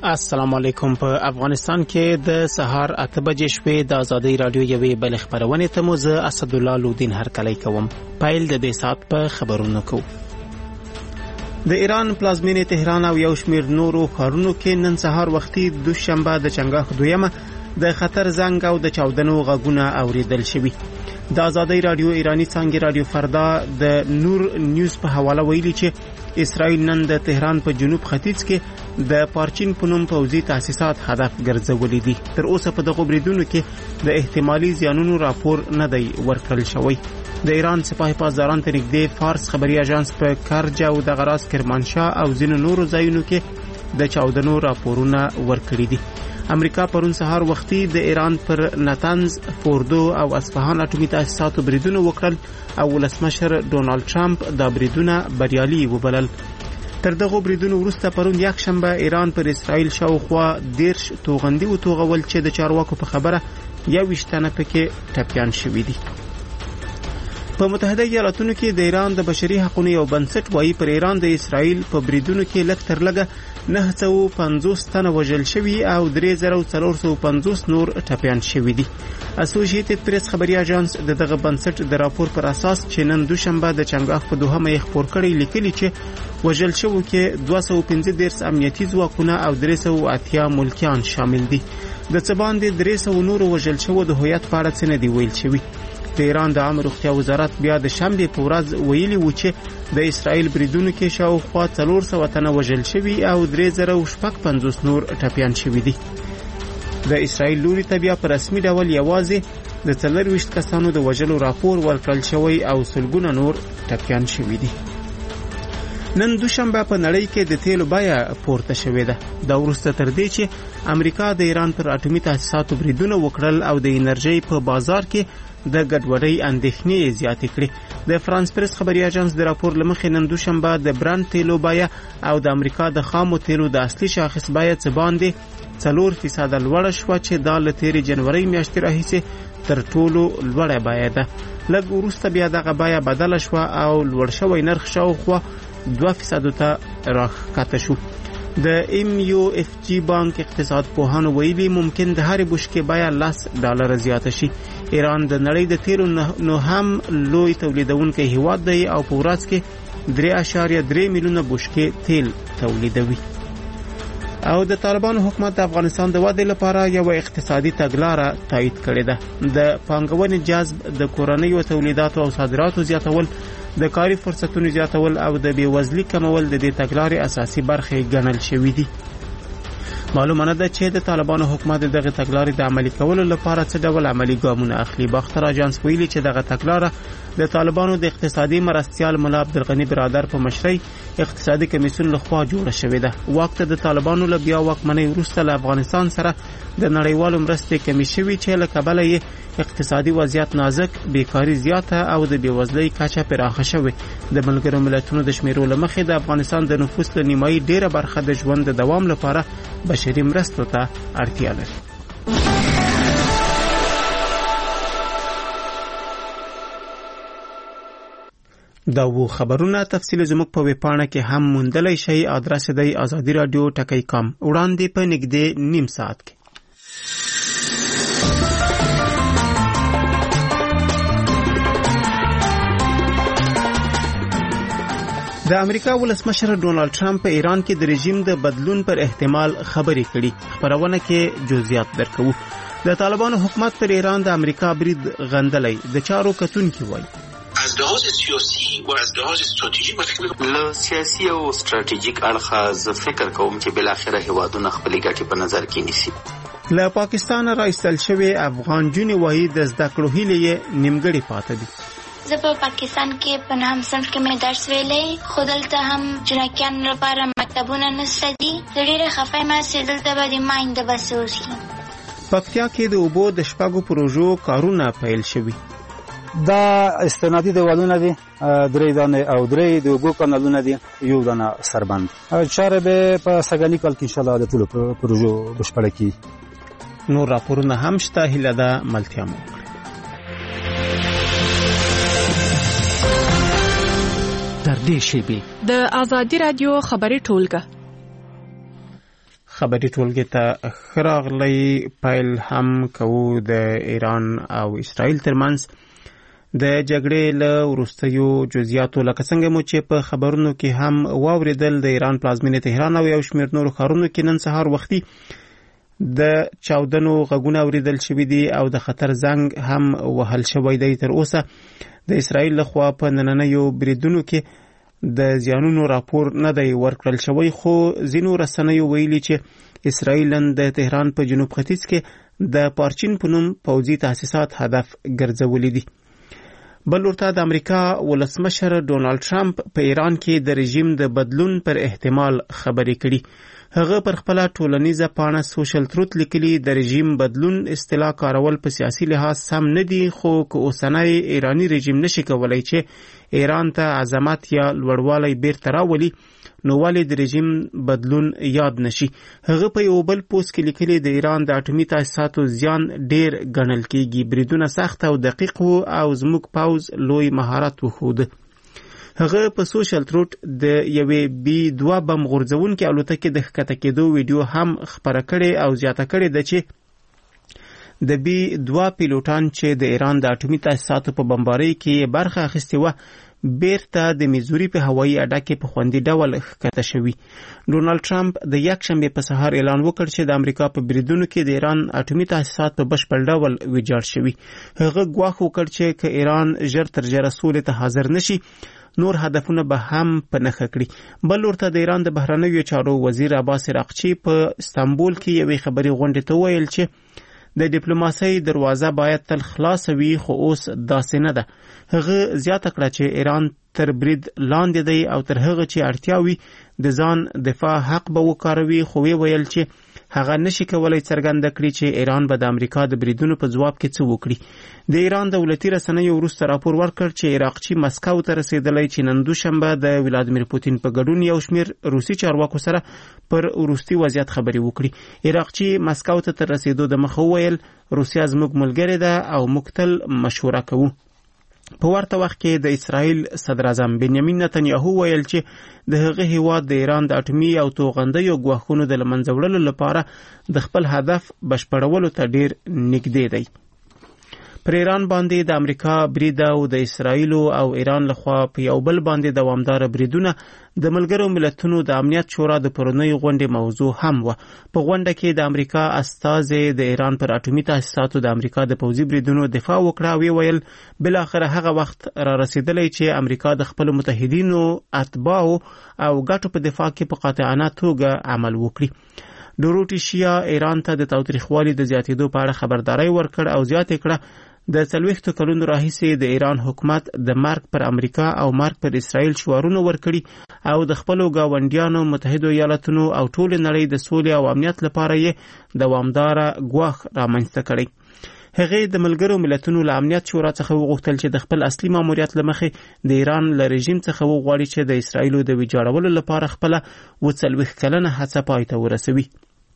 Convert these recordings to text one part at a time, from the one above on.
السلام علیکم. په افغانستان کې د سهار 8 بجې شپې د ازادي رادیو یوې بل خبرونه ته مو زه اسد الله لودین هرکلی کوم. پایل د دې سات په خبرونو کو. د ایران پلازمینه تهران او یو شمیر نورو ښارونو کې نن سهار وختي دوشنبه د چنګاښ دویمه د خطر زنګ او د چاودنو غږونه اوریدل شوي. د ازادي رادیو ایرانی څنګه رادیو فردا د نور نیوز په حواله ویلي چې اسرائیل نن د تهران په جنوب ختیځ کې د پارچین په نوم پوځي تاسیسات هدف ګرځولي دي. تر اوسه په دغه بریدونو کې د احتمالي زیانونو راپور نه دی ورکړل شوی. د ایران سپاه پاسداران ته نږدې فارس خبري اژانس په کرج او د غراس کرمانشاه او ځینو نورو ځایونو کې د چاودنو راپورونه ورکړي دي. امریکا پرون سهار وختي د ایران پر نتنز، فوردو او اصفهان اټومي تاسیساتو بریدونه وکړل او ولسمشر ډونالد ټرمپ دا بریدونه بریالي وبلل. تر دغه بریدونو وروسته پرون یکشنبه ایران پر اسرائیل شاوخوا 10 توغندي وتوغول چې د چارواکو په خبره 21 تنه پکې ټپيان شوي دي. په متحده ایالاتونو کې د ایران د بشري حقوقو یو بنسټ وايي پر ایران د اسرائیل په بریدونو کې لږ تر لږه 950 تنه وژل شوي او 3450 نور ټپيان شوي دي. اسوسییټډ پریس خبري اژانس دغه بنسټ د راپور پر اساس چې نن دوشنبه د چنګاښ په دوهمه یې خبر کړی لیکلي چې وژل شوو کې 215 امنیتي ځواکونه او 380 ملکیان شامل دي. د څه باندې 300 نور وژل شوو د هویت په اړه څه نه دی ویل شوی. د ایران د عامه روغتیا وزارت بیا د شنبه په ورځ ویلي و چې د اسرائیل بریدونو کې شاوخوا 400 تنه وژل شوي او 3050 نور ټپيان شوي دي. د اسرائیل لوري ته بیا په رسمي ډول یوازې د 24 کسانو د وژلو راپور ورکړل شوی او سلګونه نور ټپيان شوي دي. نن دوشنبه په نړۍ کې د تیلو بیه پورته شوې ده. دا وروسته تر دې چې امریکا د ایران پر اټومي تاسیساتو بریدونه وکړل او د انرژي په بازار کې د ګډوډۍ اندېښنې زیاتې کړې. د فرانس پریس خبري اژانس د راپور لمخې نن دوشنبه د برانډ تیلو بیه او د امریکا د خامو تیلو د اصلي شاخص بیه څه باندې 4% لوړه شوه چې د لتیری جنوري میاشتې راهیسې تر ټولو لوړه بیه ده. لږ وروسته بیا دغه بیه بدله شوه او لوړ شوی نرخ شاوخوا 2% ته راښکته شو. د MUFG بانک اقتصاد پوهانو ویلي ممکن د هر بشکې بیه $10 زیاته شي. ایران د نړۍ د تیلو نو هم لوی تولیدونکی هیواد دی او په ورځ کې 3.3 میلیونه بشکې تیل تولیدوي. او د طالبانو حکومت د افغانستان د ودې لپاره یو اقتصادي تګلاره تایید کړې ده. د پانګونې جذب، د کورنیو تولیداتو او صادراتو زیاتول، د کاري فرصتونو زیاتول او د بیوزلۍ کمول د دې تګلارې اساسي برخې ګڼل شوې دي. معلومه ده چې د طالبانو حکومت دغه تګلارې د عملي کولو لپاره څه ډول عملي ګامونه اخلي. باختر اژانس ویلي چې دغه تګلاره د طالبانو د اقتصادي مرستيال مولا عبدالغني برادر په مشرۍ اقتصادي کمیسیون لخوا جوړه شوې ده. وخت د طالبانو له بیا واکمنۍ وروسته له افغانستان سره د نړیوالو مرستې کمې شوې چې له کبله یې اقتصادي وضعیت نازک، بیکاری زیاته او د بیوزلۍ کچه پراخه شوې. د ملګرو ملتونو د شمیرو له مخې د افغانستان د نفوس له نیمایي ډیره برخه د ژوند د دوام لپاره بشري مرستو ته اړتیا لري. دا و خبرونه تفصیل زموږ په ویبپاڼه کې هم موندلای شئ. ادرس دی azadiradio.com. وړاندې په نږدې نیم ساعت کې. د امریکا ولسمشر ډونالد ټرمپ په ایران کې د رژیم د بدلون پر احتمال خبرې کړي. خبرونه کې جزئیات درکوو. د طالبانو حکومت پر ایران د امریکا برید غندلای د چارو کتونکي وایي. از لحاظ سیاسی و از لحاظ استراتژیک له سیاسي او استراتیژیک اړخه زه فکر کوم چې بل اخره هیوادونه خپل ګټې په نظر کې نیسي. له پاکستان راایستل شوی افغان جونې وایي د زده کړو هیلې نیمګړې پاتې دي. زه په پاکستان کې په نهم صنف کې مې درس ویلې، خو دلته هم جنکیانو لپاره مکتبونه نشته دي. زه ډېره خفه یم چې دلته به د ماینده بس اوسي. پکتیا کې د اوبو د شپږو پروژو کارونه پیل شوي. دا استنادي دیوالونه دي، 3 دانې او 3 د اوبو کانالونه دي، 1 دانه سربند. چاره به په سګانی کال کې ان شاء الله د ټولو پروژو بشپړه کی. نور راپورونه هم شته. هیله ده ملتیا مو وکړي. تر دې شی به د ازادي رادیو خبري ټولګه خبري ټولګي ته خراغلی پیل هم کوو د ایران او اسرائیل ترمنځ د جګړې له وروستیو جزئیاتو لکه څنګه مو چې په خبرونو کې هم واوریدل د ایران پلازمینې تهران او یو شمېر نورو ښارونو کې نن سهار وختي د چاودنو غږونه اوریدل شوي دي او د خطر زنګ هم وهل شوی دی. تر اوسه د اسرائیل لخوا په نننیو بریدونو کې د زیانونو راپور نه دی ورکړل شوی، خو ځینو رسنیو ویلي چې اسرائیل نن د تهران په جنوب ختیځ کې د پارچین په نوم پوځي تاسیسات هدف ګرځولي دي. بل ورته د امریکا ولسمشر ډونالد ټرمپ په ایران کې د رژیم د بدلون پر احتمال خبرې کړي. هغه پر خپل ټولنیزه پاڼه سوشل تروت لیکلي د رژیم بدلون اصطلاح کارول په سیاسي لحاظ سم نه دي، خو که اوسنی ایرانی رژیم نشي کولای چې ایران ته عظمت یا لوړوالی بیرته راولي نو ولې د رژیم بدلون یاد نشي. هغه په یو بل پوسټ کې لیکلي د ایران د اټومي تاسیساتو زیان ډیر ګڼل کیږي، بریدونه سخت او دقیق وو او زموږ پوځ لوی مهارت وښود. هغه په سوشل تروت د یوې B-2 بم غورځونکې الوتکې د ښکته کېدو ویډیو هم خپره کړې او زیاته کړې ده چې د B-2 پیلوټان چې د ایران د اټومي تاسیساتو په بمبارۍ کې برخه اخیستې وه بیرته د میزوري په هوایي اډه کې په خوندي ډول ښکته شوي. ډونالد ټرمپ د یکشنبې په سهار اعلان وکړ چې د امریکا په بریدونو کې د ایران اټومي تاسیسات په بشپړ ډول ویجاړ شوي. هغه ګواښ وکړ چې که ایران ژر تر ژره سولې ته حاضر نشي نور هدفونه به هم په نښه کړي. بل ورته د ایران د بهرنیو چارو وزیر عباس عراقچي په استانبول کې یوې خبري غونډې ته ویل چې د ډیپلوماسۍ دروازه باید تل خلاصه وي، خو اوس داسې نه ده. هغه زیاته کړه چې ایران تر برید لاندې دی او تر هغه چې اړتیا وي د ځان دفاع حق به وکاروي، خو ویل چې هغه نشي کولای څرګنده کړي چې ایران به د امریکا د بریدونو په ځواب کې څه وکړي. د ایران دولتي رسنیو وروسته راپور ورکړ چې عراقچي مسکو ته رسیدلی چې نن دوشنبه د ولادیمیر پوتین په ګډون یو شمېر روسي چارواکو سره پر وروستي وضعیت خبرې وکړي. عراقچي مسکو ته تر رسیدو د مخه وویل روسیا زموږ ملګرې ده او موږ تل مشوره کوو. په ورته وخت کې د اسرائیل صدر اعظم بنیامین نتنیاهو ویل چې د هغه هیواد د ایران د اټومي او توغندیو ګواښونو د له منځه وړلو لپاره د خپل هدف بشپړولو ته ډیر نږدې دی. پر ایران باندې د امریکا برید او د اسرائیل او ایران لخوا په یو بل باندې دوامدار بریدونه د ملګرو ملتونو د امنیت شورا د پرونی غونډې موضوع هم و. په غونډه کې د امریکا استازي د ایران پر اټومي تاسیساتو د امریکا د پوځي بریدونو دفاع وکړه او ویل بل اخر هغه وخت را رسیدلی چې امریکا د خپل متحدینو اتباعو او ګټو په دفاع کې په قاطعانه توګه عمل وکړي. ډوروټیشیا ایران ته د تاوتریخوالي د زیاتېدو په اړه خبرداري ورکړ او زیاته کړه د 40 کلونو راهیسې د ایران حکومت د مرګ پر امریکا او مرګ پر اسرائیل شعارونه ورکړي او د خپلو گاونډیانو متحده ایالاتونو او ټول نړۍ د سولې او امنیت لپاره یې دوامداره ګواښ رامنځته کړی. هغه د ملګرو ملتونو له امنیت شورا څخه وغوښتل چې د خپل اصلي ماموریت لمخې د ایران له رژیم څخه وغواړي چې د اسرائیل د ویجاړولو لپاره خپل 40 کلنه هڅه پای ته ورسوي.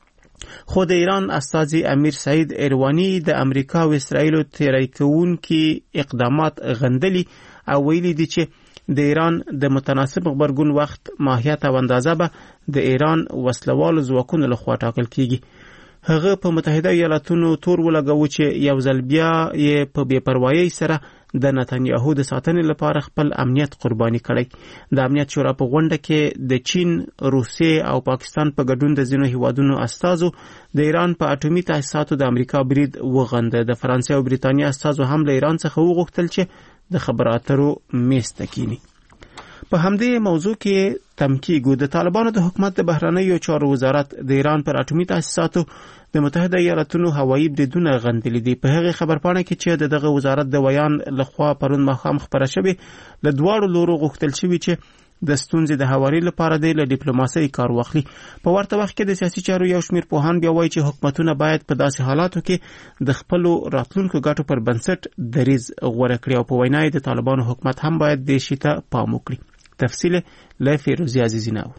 خو د ایران استازي امیر سعید ایروانی د امریکا او اسرائیل تیری کوونکي اقدامات غندلي او ویلي دي چې د ایران د متناسب غبرګون وخت ماهیت او اندازه به د ایران وسلوالو ځواکونو لخوا ټاکل کیږي. هغه په متحده ایالاتونو تور ولګاوه چې یو ځل بیا یې په بې پروایۍ سره د نتنیاهو د ساتنې لپاره خپل امنیت قرباني کړی. د امنیت شورا په غونډه کې د چین، روسیې او پاکستان په ګډون د ځینو هیوادونو استازو د ایران په اټومي تاسیساتو د امریکا برید وغنده. د فرانسې او بریتانیا استازو هم له ایران څخه وغوښتل چې د خبرو اترو میز ته کینی. په همدې موضوع کې تم کیږو د طالبانو د حکومت د بهرنیو چارو وزارت د ایران پر اټومي تاسیساتو د متحده ایالاتونو هوایي بریدونه غندلي دي. په هغه خبرپاڼه کې چې دغه وزارت د ویان لخوا پرون ماښام خبره شوې له دواړو لورو غوښتل شوي چې د ستونزې د هواري لپاره د ډیپلوماسۍ کار واخلي. په ورته وخت کې د سیاسي چارو یو شمېر پوهان بیا وایي چې حکومتونه باید په داسې حالاتو کې د خپلو راتلونکو ګټو پر بنسټ دریځ غوره کړي او په وینا د طالبانو حکومت هم باید دې شي ته پام وکړي. تفصیل له فیروزی عزیزی ناور.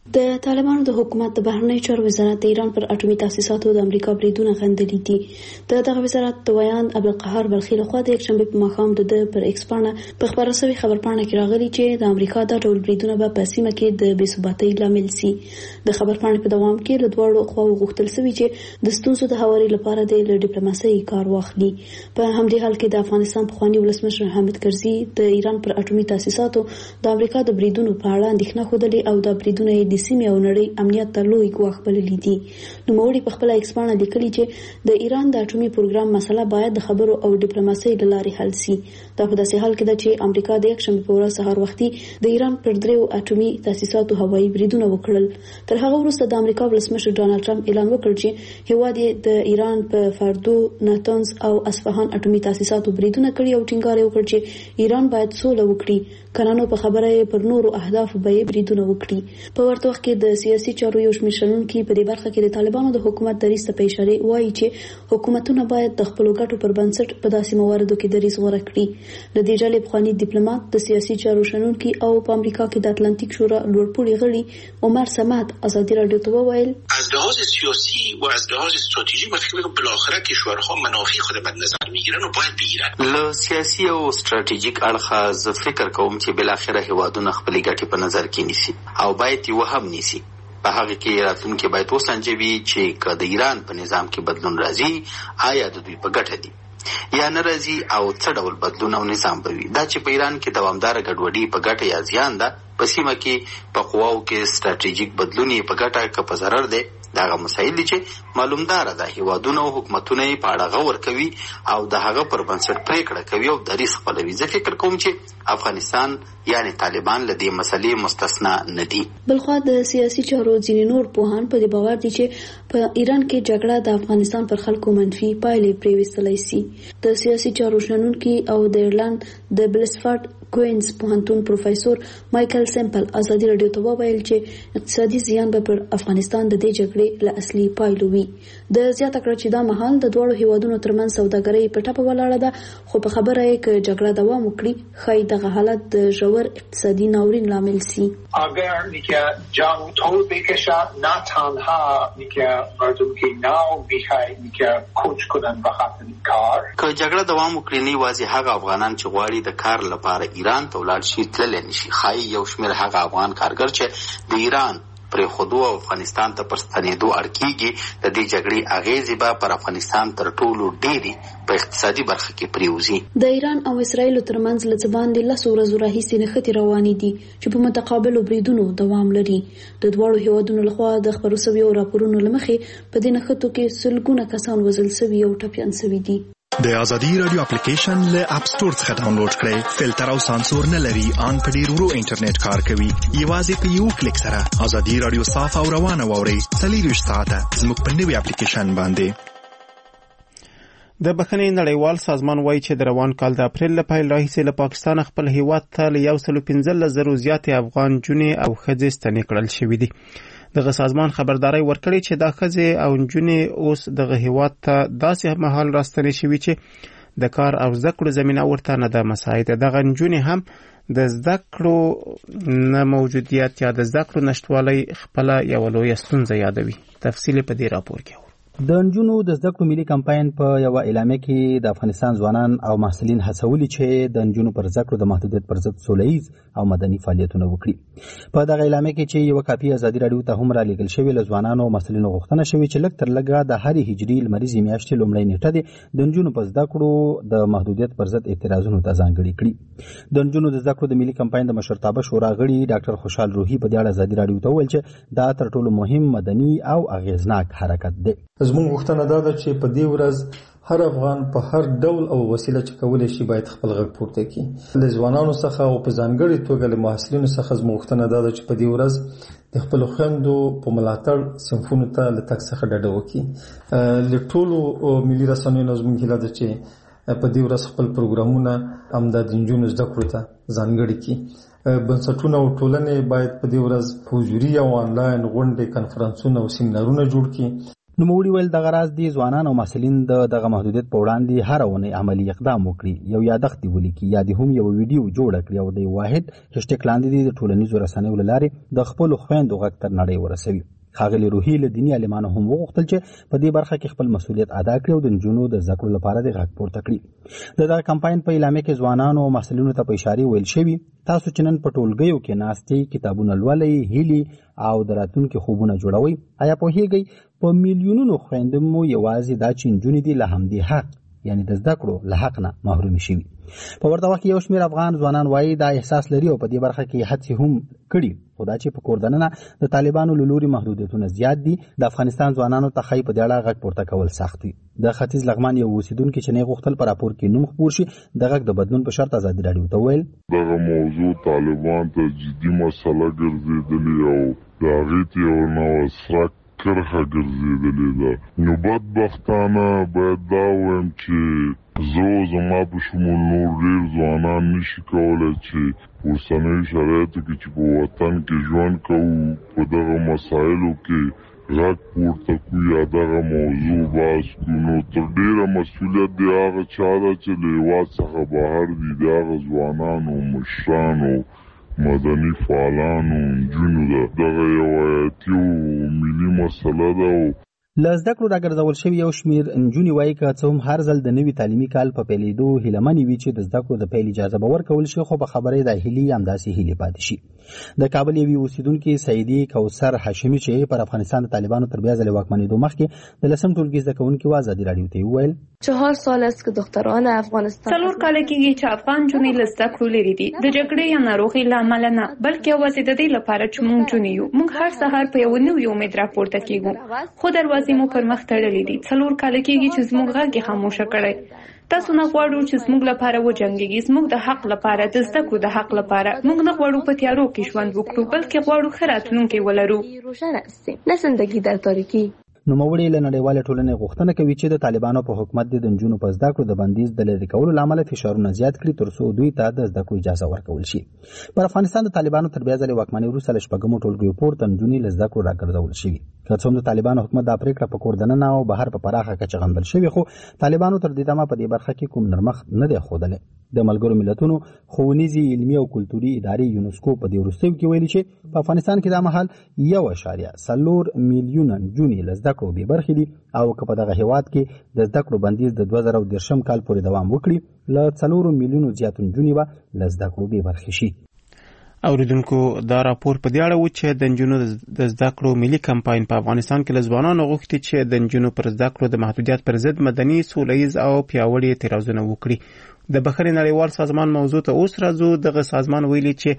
د طالبانو د حکومت د بهرنی چارو وزارت د ایران پر اټومي تاسیساتو د امریکا بریدونه غندلي دي. دغه وزارت د ویان عبدالقهار بلخي لخوا د یکشنبه په ماښام د پر ایکس پاڼه په خبره شوی خبرپاڼه کې راغلي چې د امریکا د ډول بریدونه به په سیمه کې د بې ثباتۍ لامل شي. د خبرپاڼې په دوام کې له دواړو خواو غوښتل شوی چې د ستونزو د هواري لپاره د ډیپلوماسۍ کار واخلي. په همدې حال کې د افغانستان پخوانی ولسمشر حامد کرزي د ایران پر اټومي تاسیساتو د امریکا د بریدونو په اړه اندېښنه خوده او د بریدونو د سیمې او نړۍ امنیت ته لوی ګواښ بللی دي. نوموړي په خپل ایکس پاڼه لیکلي چې د ایران د اټومي پروګرام مسله باید د خبرو او ډیپلوماسۍ له لارې حل شي. دا په داسې حال کې ده چې امریکا د یکشنبه په ورځ سهار وختي د ایران پر 3 اټومي تاسیساتو هوایي بریدونه وکړل. تر هغه وروسته د امریکا ولسمشر ډانلډ ټرمپ اعلان وکړ چې هیواد د ایران په فاردو، ناتنز او اصفهان اټومي تاسیساتو بریدونه کړي او ټینګار یې وکړ چې ایران باید سوله وکړي، کنانو په خبره پر نورو اهدافو به بریدونه وکړي. په ورته وخت کې د سیاسي چارو یو شمېر شنونکي په دې برخه کې د طالبانو د حکومت دریځ ته په اشاره وایي چې حکومتونه باید د خپلو ګټو پر بنسټ په داسې مواردو کې دریځ غوره کړي. د دې ډلې پخوانی دیپلومات، د سیاسي چارو شنونکي او په امریکا کې د اتلانتیک شورا لوړپوړي غړي عمر سماد ازادي رادیو ته وویل از لحاظ سیاسی و از لحاظ استراتژی من فکر می‌کنم بالاخره کشورها منافع خود مد نظر میگیرن و باید بگیرن. له سیاسي او استراتیژیک اړخه زه فکر کوم چې بالاخره هیوادونه خپل ګټې په نظر کې نیسي او باید یې وهم نیسي. په هغه کې راتلونکي باید وسنجوي چې که د ایران په نظام کې بدلون راځي آیا د دوی په ګټه دي یا نه راځي او څه ډول بدلون او نظام به وي. دا چې په ایران کې دوامداره ګډوډي په ګټه یا زیان ده، په سیمه کې په قواو کې ستراتیژیک بدلون یې په ګټه که په ضرر دی، دغه مسایل دي چې معلومدار ده هیوادونه او حکومتونه یې په اړه غور کوي او د هغه پر بنسټ پریکړه کوي او دریځ خپلوي. زه فکر کوم چې افغانستان یعنی طالبان له دې مسلې مستثنا نه دي. بلخوا د سیاسي چارو ځینې نور پوهان په دې باور دي چې په ایران کې جګړه د افغانستان پر خلکو منفي پایلې پریوستلی شي. د سیاسي چارو شنونکي او د ایرلند د بلسفورد کوینز پوهنتون پروفیسور مایکل سیمپل ازادي رادیو ته وویل چې اقتصادي زیان به پر افغانستان د دې جګړې له اصلي پایلو وي. د زیاته کړه چې دا مهال د دواړو هیوادونو ترمنځ سوداګري په ټپه ولاړه ده، خو په خبره یې که جګړه دوام وکړي ښایي دغه حالت د ژور اقتصادي ناورین لامل شي. اگر که جنگ طول بکشد نه تنها که مردم که ناو میخوای که کوچ کنن به خاطر کار، که جګړه دوام وکړي نه یوازې هغه افغانان چې غواړي د کار لپاره ایران ته ولاړ شي تللی نشي، ښایي یو شمېر هغه افغان کارګر چې د ایران پرېښودو او افغانستان ته پر ستنېدو اړ کېږي، د دې جګړې اغېزې به پر افغانستان تر ټولو ډېرې په اقتصادي برخه کې پرېوځي. د ایران او اسرائیلو ترمنځ له څه باندې 10 ورځو راهیسې نښتې روانې دي چې په متقابلو بریدونو دوام لري. د دواړو هیوادونو لخوا د خپرو شویو راپورونو له مخې په دې نښتو کې سلګونه کسان وژل شوي او ټپیان شوي دي. د ازادي رادیو اپلیکیشن له اپ سټور څخه ډاونلوډ کړئ. فلټر او سانسور نه لري، ان په ډیر ورو انټرنیټ کار کوي. یوازې په یو کلیک سره ازادي رادیو صاف او روانه واورئ. 24 ساعته زموږ په نوي اپلیکیشن باندې. د بخښنې نړیوال سازمان وایي چې د روان کال د اپریل له پیل راهیسې له پاکستان خپل هیواد ته له 115,000 زیاتې افغان جونې او ښځې ستنې کړل شوي دي. دغه سازمان خبرداري ورکړي چې دا ښځې او نجونې اوس دغه هیواد ته داسې مهال راستنې شوي چې د کار او زده کړو زمینه ورته نه ده مساعده. دغه نجونې هم د زده کړو نه موجودیت یا د زده کړو نشتوالی خپله یوه لویه ستونزه یادوي. تفصیل په دې راپور کې د نجونو د زده کړو ملي کمپاین په یو اعلامیه کې د افغانستان ځوانان او محصلین هڅولي چې د نجونو پر زده کړو د محدودیت پر ضد سولهییز او مدني فعالیتونه وکړي. په دغه اعلامیه کې چې یو کاپي ازادي رادیو ته هم را لېږل شوې، له ځوانانو او محصلینو غوښتنه شوې چې لږ تر لږه د هرې هجري لمریزې میاشتې لومړۍ نیټه د نجونو په زده کړو د محدودیت پر ضد اعتراضونو ته ځانګړې کړي. د نجونو د زده کړو د ملي کمپاین د مشرتابه شورا غړي ډاکټر خوشحال روحي په دې اړه ازادي رادیو ته وویل چې دا تر ټولو مهم مدني او اغیزناک حرکت دی. زموږ غوښتنه دا ده چې په دې ورځ هر افغان په هر ډول او وسیله چې کولی شي باید خپل غږ پورته کړي. له ځوانانو څخه او په ځانګړي توګه له محصلینو څخه زموږ غوښتنه دا ده چې په دې ورځ د خپلو خویندو په ملاتړ صنفونو ته له تګ څخه ډډه وکړي. له ټولو ملي رسنیو نه زموږ هیله ده چې په دې ورځ خپل پروګرامونه همدا د نجونو زده کړو ته ځانګړي کړي. بنسټونه او ټولنې باید په دې ورځ حضوري او آنلاین غونډې، کنفرانسونه او سیمینارونه جوړ کړي. نوموړي ویل دغه راز دي ځوانان او محصلین دغه محدودیت په وړاندې هر اونۍ عملی اقدام وکړي، یو یادښت دې ولیکي یا دې هم یو ویډیو جوړه کړي او د واحد هشټیګ لاندې دې د ټولنیزو رسنیو له لارې د خپلو خویندو غږ تر نړۍ ورسوي. ښاغلي روحي له دیني عالمانو هم وغوښتل چې په دې برخه کې خپل مسؤلیت ادا کړي او د نجونو د زده کړو لپاره د غږ پورته کړي. د دغه کمپاین په اعلامیه کې ځوانانو او محصلینو ته په اشاره ویل شوي تاسو چې نن په ټولګیو کې ناستئ، کتابونه لولئ، هیلې او د راتلونکي خوبونه جوړوئ، آیا پوهیږئ په میلیونونو خویندې مو یوازې دا چې نجونې دي له همدې حق یعنی د زده کړو له حق نه محرومې شوي. په ورته وخت کې یو شمېر افغان ځوانان وایي دا احساس لري او په دې برخه کې هڅې هم کړي، خو دا چې په کور دننه د طالبانو له لوري محدودیتونه زیات دي، د افغانستان ځوانانو ته ښایي په دې اړه غږ پورته کول سخت دي. د ختیځ لغمان یو اوسیدونکي چې نه غوښتل په راپور کې نوم خپور شي د غږ د بدلون په شرط ازادي راډیو ته ویل دغه موضوع طالبان ته جدي مسله ګرځېدلې او د هغې ته یو نوی سرک کرښه ګرځېدلې ده. نو بدبختانه باید دا ووایم چې زه زما په شمول نور ډېر ځوانان نشي کولی چې اوسنیو شرایطو کې چې په وطن کې ژوند کوو په دغه مسایلو کې غږ پورته کړو یا دغه موضوع بحث کړو. نو تر ډېره مسؤلیت د هغه چا ده چې له هېواد څخه بهر دي، د هغه ځوانانو، مشرانو، مدني فعالانو، نجونو ده. دغه یو حیاتي او ملي مسله ده. له زده کړو راګرځول شوي یو شمېر نجونې وایي که څه هم هر ځل د نوي تعلیمي کال په پیلېدو هیلهمنې وي چې د زده کړو د پیل اجازه به ورکول شي، خو په خبره د هیلې همداسې هیلې پاتې شي. د کابل یوې اوسیدونکې سعیدې کوثر هاشمي چې پر افغانستان د طالبانو تر بیا ځلې واکمنېدو مخکې د 10م ټولګي زده کوونکي و ازادي راډیو ته وویل 4 سال است که دختران افغانستان 4 کاله کېږي چې افغان نجونې له زده کړو لرې دي، د جګړې یا ناروغۍ له امله نه، بلکې یوازې د دې لپاره چې موږ نجونې یو. موږ هر سهار په یو نوي امید راپورته کېږو، خو دروازې مو پر مخ تړلې دي. 4 کاله کېږي چې زموږ غږ یې خاموشه کړی. تاسو نه غواړو چې زموږ لپاره وجنګېږي، زموږ د حق لپاره، د زده کړو د حق لپاره. موږ نه غواړو په تیارو کې ژوند وکړو، بلکې غواړو ښه راتلونکی ولرو. نه زندگی در تاریکی. نوموړي له نړیوالې ټولنې غوښتنه کوي چې د طالبانو په حکومت د نجونو په زده کړو د بندیز د لرې کولو له امله فشارونه زیات کړي ترڅو دوی ته د زده کړو اجازه ورکول شي. پر افغانستان د طالبانو تر بیا ځلې واکمنۍ وروسته له 6 ټولګیو پورته نجونې له زده کړو راګرځول شوي. که څه هم د طالبانو حکومت دا پرېکړه په کور دننه او بهر په پراخه کچه غندل شوې، خو طالبانو تر دې دمه په دې برخه کې کوم نرمښت نه دی ښودلی. د ملګرو ملتونو ښوونیزې، علمي او کلتوري ادارې یونسکو په دې وروستیو کې ویلي چې په افغانستان کې دا مهال 1.4 میلیونه نجونې له زده کړو بې برخې دي او که په دغه هېواد کې د زده کړو بندیز د 2013 کال پورې دوام وکړي، له 4 میلیونو زیاتو نجونې به له زده کړو بې برخې شي. اوریدونکو دا راپور په دې اړه و چې د نجونو د زده کړو ملي کمپاین په افغانستان کې له ځوانانو غوښتي چې د نجونو پر زده کړو د محدودیت پر ضد مدني، سوله ییز او پیاوړي اعتراضونه وکړي. د بخښنې نړیوال سازمان موضوع ته اوس راځو. دغه سازمان ویلي چې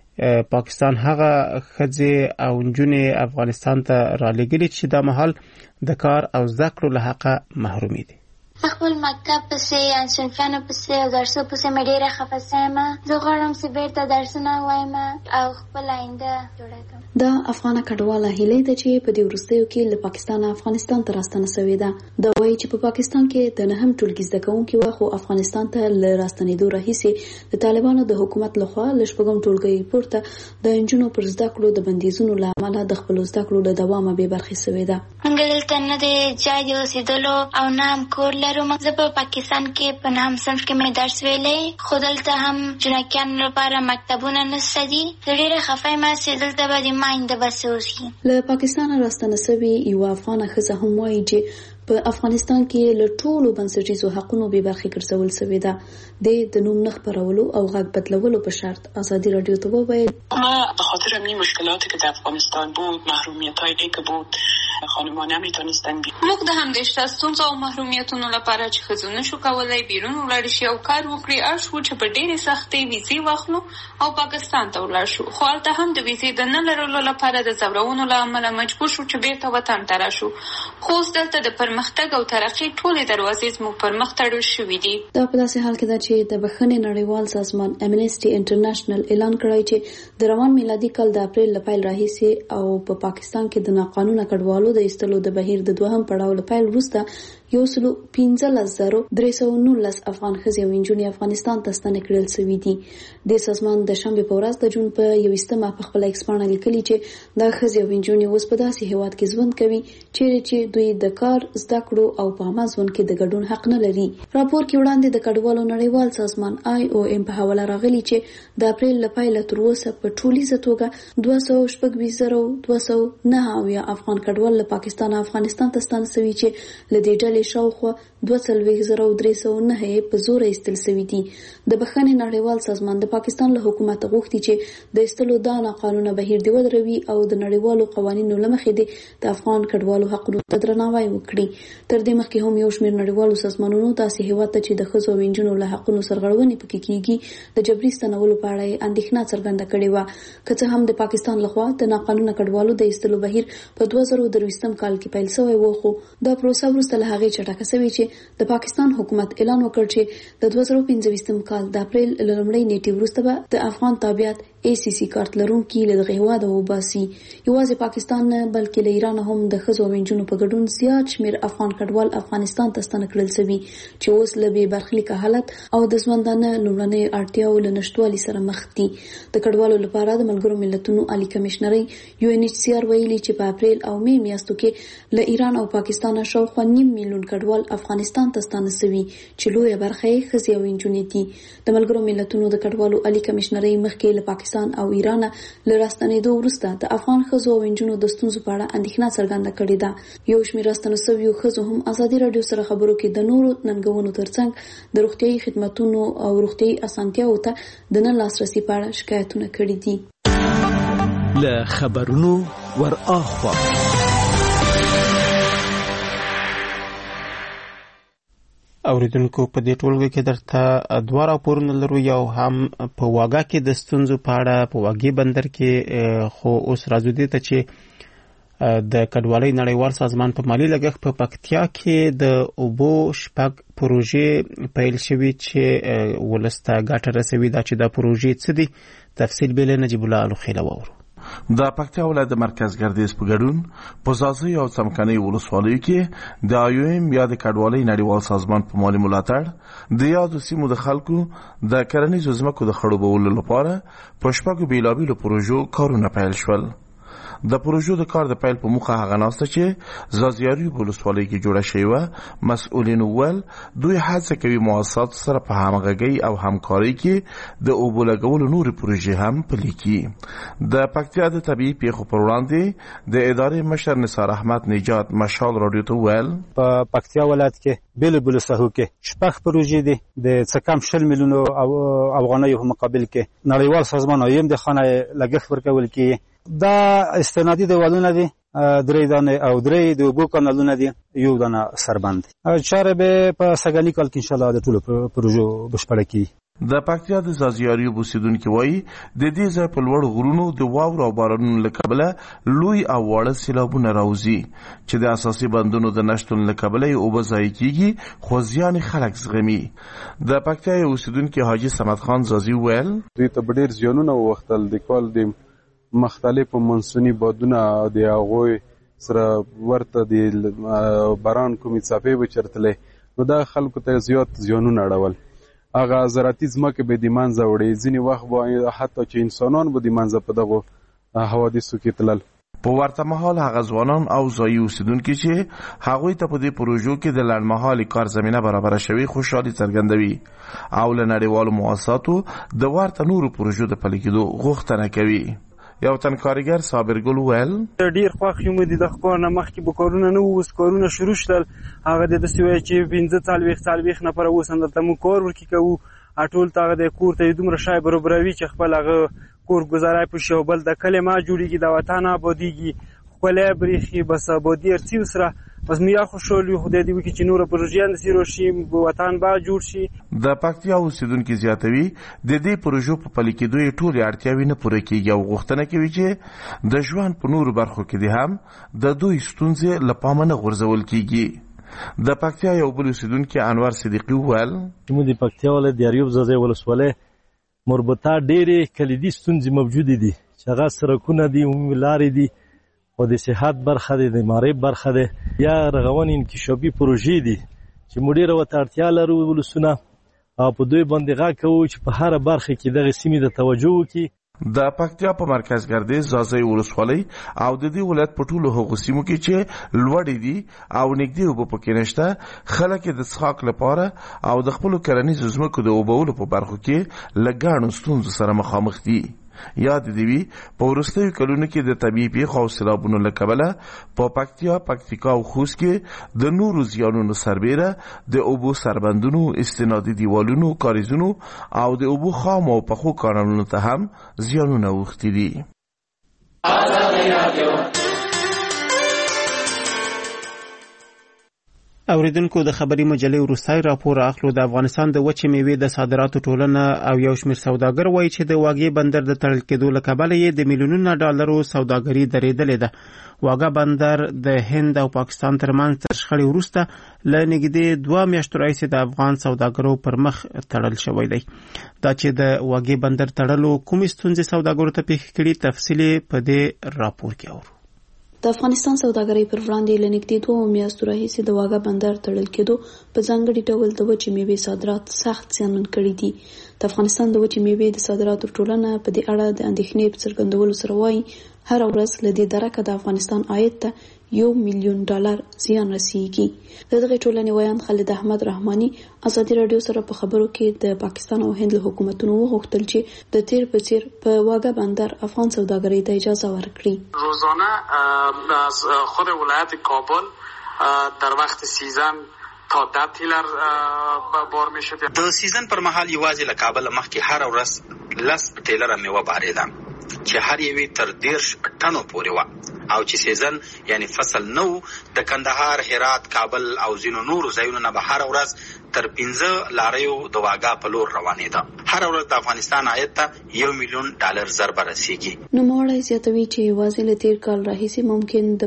پاکستان هغه ښځې او نجونې افغانستان ته رالېږلي چې دا مهال د کار او زده کړو له حقه محرومې دي. خپل مکتب پسې یا صنفیانو پسې او درسو پسې مې ډېره خفه سوم. زه غواړم چې بیرته درسونه ووایم او خپل آینده جوړه کړم. دا افغانه کډواله هیلې ده چې په دې وروستیو کې له پاکستان افغانستان ته راستنه شوې ده. دا وایي چې په پاکستان کې د 9م ټولګي زده کوونکي وه، خو افغانستان ته له راستنېدو راهیسې د طالبانو د حکومت لخوا له 6 ټولګي پورته د نجونو پر زده کړو د بندیزونو له امله د خپلو زده کړو له دوامه بې برخې شوې ده. موږ دلته نه د ځای د اوسېدلو او نه هم کور لرو. زه په پاکستان کې په 9م صنف کې مې درس ویلی، خو دلته هم جنکیانو لپاره مکتبونه نشته دي. زه ډېره خفه یم چې دلته به د ماینده بس اوسي. له پاکستانه راستنه شوې یوه افغانه ښځه هم وایي چې په افغانستان کې له ټولو بنسټیزو حقونو بې برخې ګرځول شوې ده. د نوم نه خپرولو او غږ بدلولو په شرط ازادي راډیو ته وویل ما به خاطر همین مشکلاتی که در افغانستان بود، محرومیت‌هایی که بود، خانمان نمیتونستن موږ د همدې ستونزو او محرومیتونو لپاره چې ښځو نشو کولی بیرون ولاړ شي او کار وکړي، اړ شو چې په ډېرې سختۍ ویزې واخلو او پاکستان ته ولاړ شو. خو هلته هم د ویزې د نه لرلو لپاره د ځورونو له امله مجبور شو چې بیرته وطن ته راشو. خو اوس دلته د پرمختګ او ترقۍ ټولې دروازې زموږ پر مخ تړل شوي دي. دا په داسې حال کې ده چې د بخښنې نړیوال سازمان امنیسټي انټرنیشنل اعلان کړی چې د روان میلادي کال د اپریل له پیل راهیسې او په پاکستان کې د ناقانونه کډوالو د ایستلو د بهیر د 2م پړاو له پیل وروسته 1,15,319 افغان ښځې او نجونې افغانستان ته ستنې کړل شوي دي. د سازمان د شنبې په ورځ د جون په 21مه په خپل ایکسپانه لیکلي چې دا ښځې او نجونې اوس په داسې هیواد کې ژوند کوي چې دوی د کار، زده کړو او په عامه ژوند کې د ګډون حق نه لري. راپور کې وړاندې د کډوالو نړیوال سازمان IOM په حواله راغلي چې د اپریل له پیله تر اوسه په ټولیزه توګه 226,209 افغان کډوال له پاکستان او افغانستان ته ستانه شوي چې له دې ډلې شاوخوا 22,309 په زور ایستل شوي دي. د بخښنې نړیوال سازمان د پاکستان له حکومت غوښتي چې د ایستلو دا ناقانونه بهیر دی ودروي او د نړیوالو قوانینو له مخې د افغان کډوالو حقونو ته درناوی وکړي. تر دې مخکې هم یو شمېر نړیوالو سازمانونو داسې هیواد ته چې د ښځو او نجونو له حقونو سرغړونې پکې کیږي د جبري ستنولو په اړه اندېښنه څرګنده کړې وه. که څه هم د پاکستان لخوا د ناقانونه کډوالو د ایستلو بهیر په 2023 کال کې پیل شوی و، خو دا پروسه وروسته له هغې چټکه شوې چې د پاکستان حکومت اعلان وکړ چې د 2025 کال د اپریل له لومړۍ نیټې وروسته به د افغان تابعیت ACC کارت لرونکي له دغه هیواده وباسي. یوازې پاکستان نه بلکې له ایران هم د ښځو او نجونو په ګډون زیات شمېر افغان کډوال افغانستان ته ستنه کړل شوي چې اوس له بې برخلیکه حالت او د ژوندانه لومړنیو اړتیاوو له نشتوالي سره مخ دي. د کډوالو لپاره د ملګرو ملتونو عالي کمشنري UNHCR ویلي چې په اپریل او مې میاشتو کې له ایران او پاکستان شاوخوا 9 میلیون کډوال افغانستان ته ستانه شوي چې لویه برخه یې ښځې او نجونې دي. د ملګرو ملتونو د کډوالو عالي کمشنري مخکې له پاکستان او ایران له راستنېدو وروسته د افغان ښځو او نجونو د ستونزو په اړه اندېښنه څرګنده کړې ده. یو شمېر راستنه شویو ښځو هم ازادي راډیو سره خبرو کې د نورو ننګونو ترڅنګ د روغتیايي خدماتونو او روغتیايي اسانتیاوو ته د نه لاسرسي په اړه شکایتونه کړي دي. له خبرونو ور اخوا اوریدونکو په دې ټولګه کې درته دوه راپورونه لرو. یو هم په واګه کې د ستونزو په اړه په واګې بندر کې، خو اوس راځو دې ته چې د کډوالۍ نړیوال سازمان په مالی لګښت په پکتیا کې د اوبو شپږ پروژې پیل شوي چې ولسته ګټه رسوي. دا چې دا پروژې څه دي تفصیل به له نجیب الله الخیله واورو. د پکتیا ولایت د مرکز ګردیز په ګډون په زازي او څمکني ولسوالیو کې د IOM یا د کډوالۍ نړیوال سازمان په مالی ملاتړ د یادو سیمو د خلکو د کرنیزو ځمکو د خړوبولو لپاره په شپږو بیلابیلو پروژو کارونه پیل شول. د پروژو د کار د پیل په موخه هغه ناسته چې زازیاري ولسوالۍ کې جوړه شوې وه. مسؤلین وویل دوی هڅه کوي مؤسساتو سره په همغږۍ او همکارۍ کې د اوبو لګولو نورې پروژې هم پلي کړي. د پکتیا د طبیعي پیښو پر وړاندې د ادارې مشر نثار احمد نجات مشال راډیو ته وویل په پکتیا ولایت کې بیلابیلو ساحو کې شپږ پروژې دي د څه کم 20 میلیونو افغانیو په مقابل کې نړیوال سازمان IOM د خانه لګښت ورکول کیږي. دا استنادي دیوالونه دي، 3 دانې او 3 د اوبو کانالونه دي، یو دانه سربند. چاره به په سګانی کال کې ان شاء الله د ټولو پروژو بشپړه کیږي. د پکتیا د زازیاري اوسیدونکو وایي د دې ځای په لوړ غرونو د واورو او بارانونو له کبله لوی او واړه سیلابونه راوځي چې د اساسي بندونو د نشتون له کبله یې اوبه ضایع کیږي، خو زیان خلک زغمي. د پکتیا اوسیدونکو حاجي صمد خان زازي ویل دوی ته ډېر زیانونه وختل د کال د مختلفو منسونی بادونه د هغوی سره ورته د باران کومې څاپې به چرتلې، نو دا خلکو ته زیات زیانونه اړول. هغه زراعتي ځمکې به د منځه وړې، ځینې وخت به حتی چې انسانان به د منځه په دغو حوادثو کې تلل. په ورته مهال هغه ځوانان او ځایي اوسیدونکي چې هغوی ته په دې پروژو کې د لنډمهالې کار زمینه برابره شوې خوشحالي څرګندوي او له نړیوالو مؤسساتو د ورته نورو پروژو د پلي کېدو غوښتنه کوي. یو تن کارګر صابر ګل ویل ډیر خوښ یم د دغه کار نه مخکې به کارونه نه وو، اوس کارونه شروع شول. هغه د داسې وایي چې 15 نفره اوس همدلته موږ کار ورکې کوو. ټول ته هغه د کور ته دومره شی برابروي چې خپل هغه کور ګزاری په شي او بل د کلمه جوړېږي، د وطن آبادېږي، ښکلی برېښي، بس آبادي هر څه سره بس میا خوشحال یو. خدای دې وکړي چې نور پروژې انداسې راشي، وطن به جوړ شي. د پکتیا اوسیدونکي زیاتوي د دې پروژو په پلي کېدو یې ټولې اړتیاوې نه پوره کېږي او غوښتنه کوي چې د ژوند په نورو برخو کې دې هم د دوی ستونزې له پامه نه غورځول کېږي. د پکتیا یو بل اوسیدونکي انور صدیقي وویل موږ د پکتیا ولایت د اریوب زازی ولسوالۍ مربوطه ډېرې کلیدي ستونزې موجودې دي چې هغه سړکونه دي، عمومي لارې دي او د صحت برخه ده، د معرفت برخه ده، یا رغونې انکشافي پروژې دي چې موږ ډېره ورته اړتیا لرو ولسونه، او په دوی باندې غږ کوو چې په هره برخه کې دغه سیمې ته توجه وکړي. د پکتیا په مرکز ګردې ځاځي ولسوالۍ او د دې ولایت په ټولو هغو سیمو کې چې لوړې دي او نږدې اوبه پکې نشته، خلک د څښاک لپاره او د خپلو کرنیزو ځمکو د اوبولو په برخو کې له ګڼو ستونزو سره مخامخ دي. یاد دی وی په وروستیو کلونو کې د طبیعي پیښو او سیلابونو له کبله په پکتیکا او خوست کې د نورو زیانونو سربیره د اوبو سربندونو، استنادي دیوالونو، کاریزونو او د اوبو خام او پخو کانالونو ته هم زیانونه اوښتي دي. اوریدونکو د خبري مجلې وروستي راپور اخلو. د افغانستان د وچې میوې د صادراتو ټولنه او یو شمېر سوداګر وایي چې د واګې بندر د تړل کېدو له کبله یې د میلیونونو ډالرو سوداګري درېدلې ده. واګه بندر د هند او پاکستان ترمنځ تر شخړې وروسته له نږدې 2 میاشتو راهیسې د افغان سوداګرو پر مخ تړل شوی دی. دا چې د واګې بندر تړلو کومې ستونزې سوداګرو ته پیښې کړي، تفصیل په دې راپور کې اورو. د افغانستان سوداګرۍ پر وړاندې له نږدې 2 میاشتو راهیسې د واګه بندر تړل کېدو په ځانګړي ډول د وچې میوې صادرات سخت زیانمن کړي دي. د افغانستان د وچې میوې د صادراتو ټولنه په دې اړه د اندېښنې په څرګندولو سره وایي هر ورځ له دې درکه د افغانستان عاید ته $1 میلیون زیان رسیږي. دغه ټولنې ویان خالد احمد رحماني ازادي رادیو سره په خبرو کې د پاکستان او هند له حکومتونو وغوښتل چې د تیر په څیر په واګه بندر افغان سوداګرۍ ته اجازه ورکړي. روزانه از خود ولایت کابل در وقت سیزن تا 10 تیلر بار میشد. د سیزن پر مهال یوازې له کابل مخکې هر ورځ 10 تیلر میوه باریده چې هر یوې تر 10 ټنو پورې و، او چې سیزن یعنی فصل نو د کندهار، هرات، کابل او ځینو نورو ځایونو نه به هر ورځ تر 15 لاریو د واګه په لور روانېده. هر ورځ د افغانستان عاید ته $1 میلیون ضربه رسیږي. نو موړی زیاتوي چې یوازې له تیر کال راهیسې ممکن د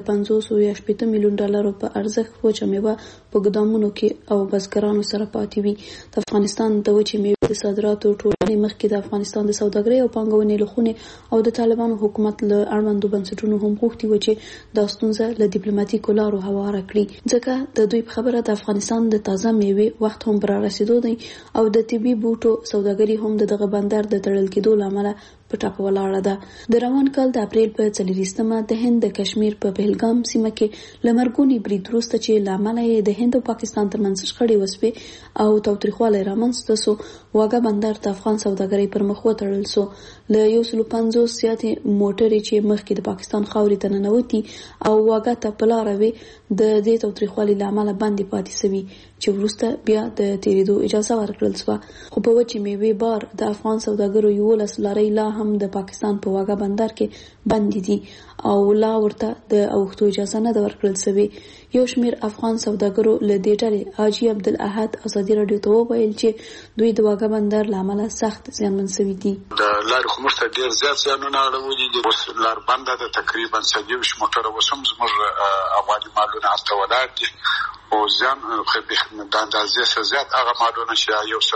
580 میلیون ډالرو په ارزښت وچه میوه په ګدامونو کې او بزګرانو سره پاتې وي. د افغانستان د وچې میوې د صادراتو ټولنې مخکې د افغانستان د سوداګرۍ او پانګونې لخوا او د طالبانو حکومت له اړوندو بنسټونو هم غوښتي و چې دا ستونزه له ډیپلوماټیکو لارو هواره کړي، ځکه د دوی په خبره د افغانستان د تازه میوې وخت هم پر رسیدو دی او د طبي بوټو سوداګري هم دغه بندر د تړل کېدو لامل په ټاپه ولاړه ده. د روان کال د اپریل په 4 د هند د کشمیر په پهلګام سیمه کې لمرګونی برید وروسته چې لامل یې د هند او پاکستان ترمنځ شخړې وسوې او تاوتریخوالی رامنځته سو، واګه بندر د افغان سوداګرۍ پر مخ وتړل سو. له 150 زیاتې موټرې چې مخکې د پاکستان خاورې ته ننوتي او واګه ته په لاره وې د دې تاوتریخوالي لامل باندې پاتې سوي چې وروسته بیا د تیریدو اجازه ورکړل سوه. خو په وچې میوې بار د افغان سوداګرو 11 لارۍ لا هم د پاکستان په واګه بندر کې بندي دي او لا ورته د اوښتو اجازه نه ده ورکړل سوې. یو شمېر افغان سوداګرو له دې ډلې حاجي عبدالاحد ازادي راډیو ته وویل چې دوی د واګه بندر له امله سخت زیانمن سوي دي. د لارې خو موږ ته ډېر زیات زیانونه اړولي دي. اوس لار بنده ده، تقریبا 120 موټره اوس هم زموږ افغاني مالونه هلته ولاړ دي او زیان خو د اندازې څخه زیات هغه مالونه چې